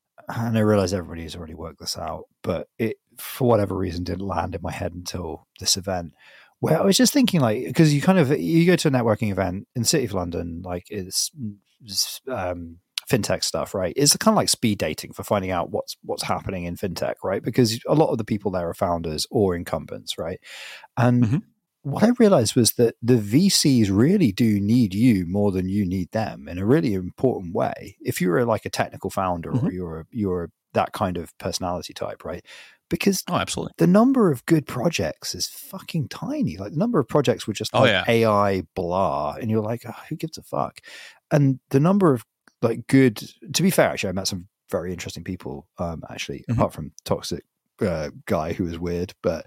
I realize everybody has already worked this out, but it for whatever reason didn't land in my head until this event, where I was just thinking, like, because you go to a networking event in the City of London, like it's fintech stuff, right? It's kind of like speed dating for finding out what's happening in fintech, right? Because a lot of the people there are founders or incumbents, right? And what I realized was that the VCs really do need you more than you need them in a really important way. If you're like a technical founder or you're that kind of personality type, right? Because absolutely, the number of good projects is fucking tiny. Like the number of projects were just AI blah, and you're like, who gives a fuck? And the number of like good, to be fair, actually, I met some very interesting people, apart from toxic guy who was weird, but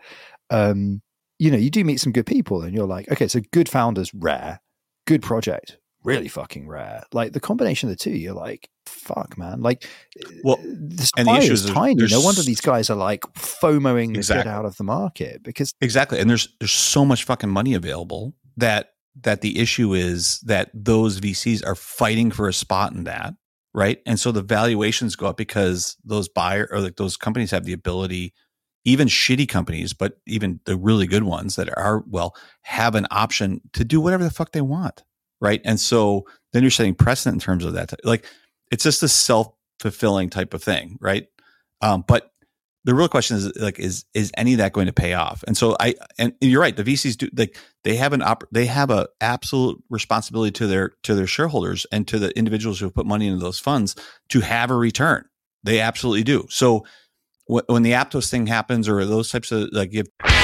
you do meet some good people, and you're like, okay, so good founders, rare, good project, really fucking rare. Like the combination of the two, you're like, fuck, man. Like, the supply is tiny. No wonder these guys are like FOMOing the shit out of the market, because and there's so much fucking money available that the issue is that those VCs are fighting for a spot in that, right? And so the valuations go up because those those companies have the ability. Even shitty companies, but even the really good ones that have an option to do whatever the fuck they want, right? And so then you're setting precedent in terms of that. Like it's just a self-fulfilling type of thing, right? But the real question is like, is any of that going to pay off? And so and you're right, the VCs do, like they have a absolute responsibility to their shareholders and to the individuals who have put money into those funds to have a return. They absolutely do. So when the Aptos thing happens, or those types of like, you have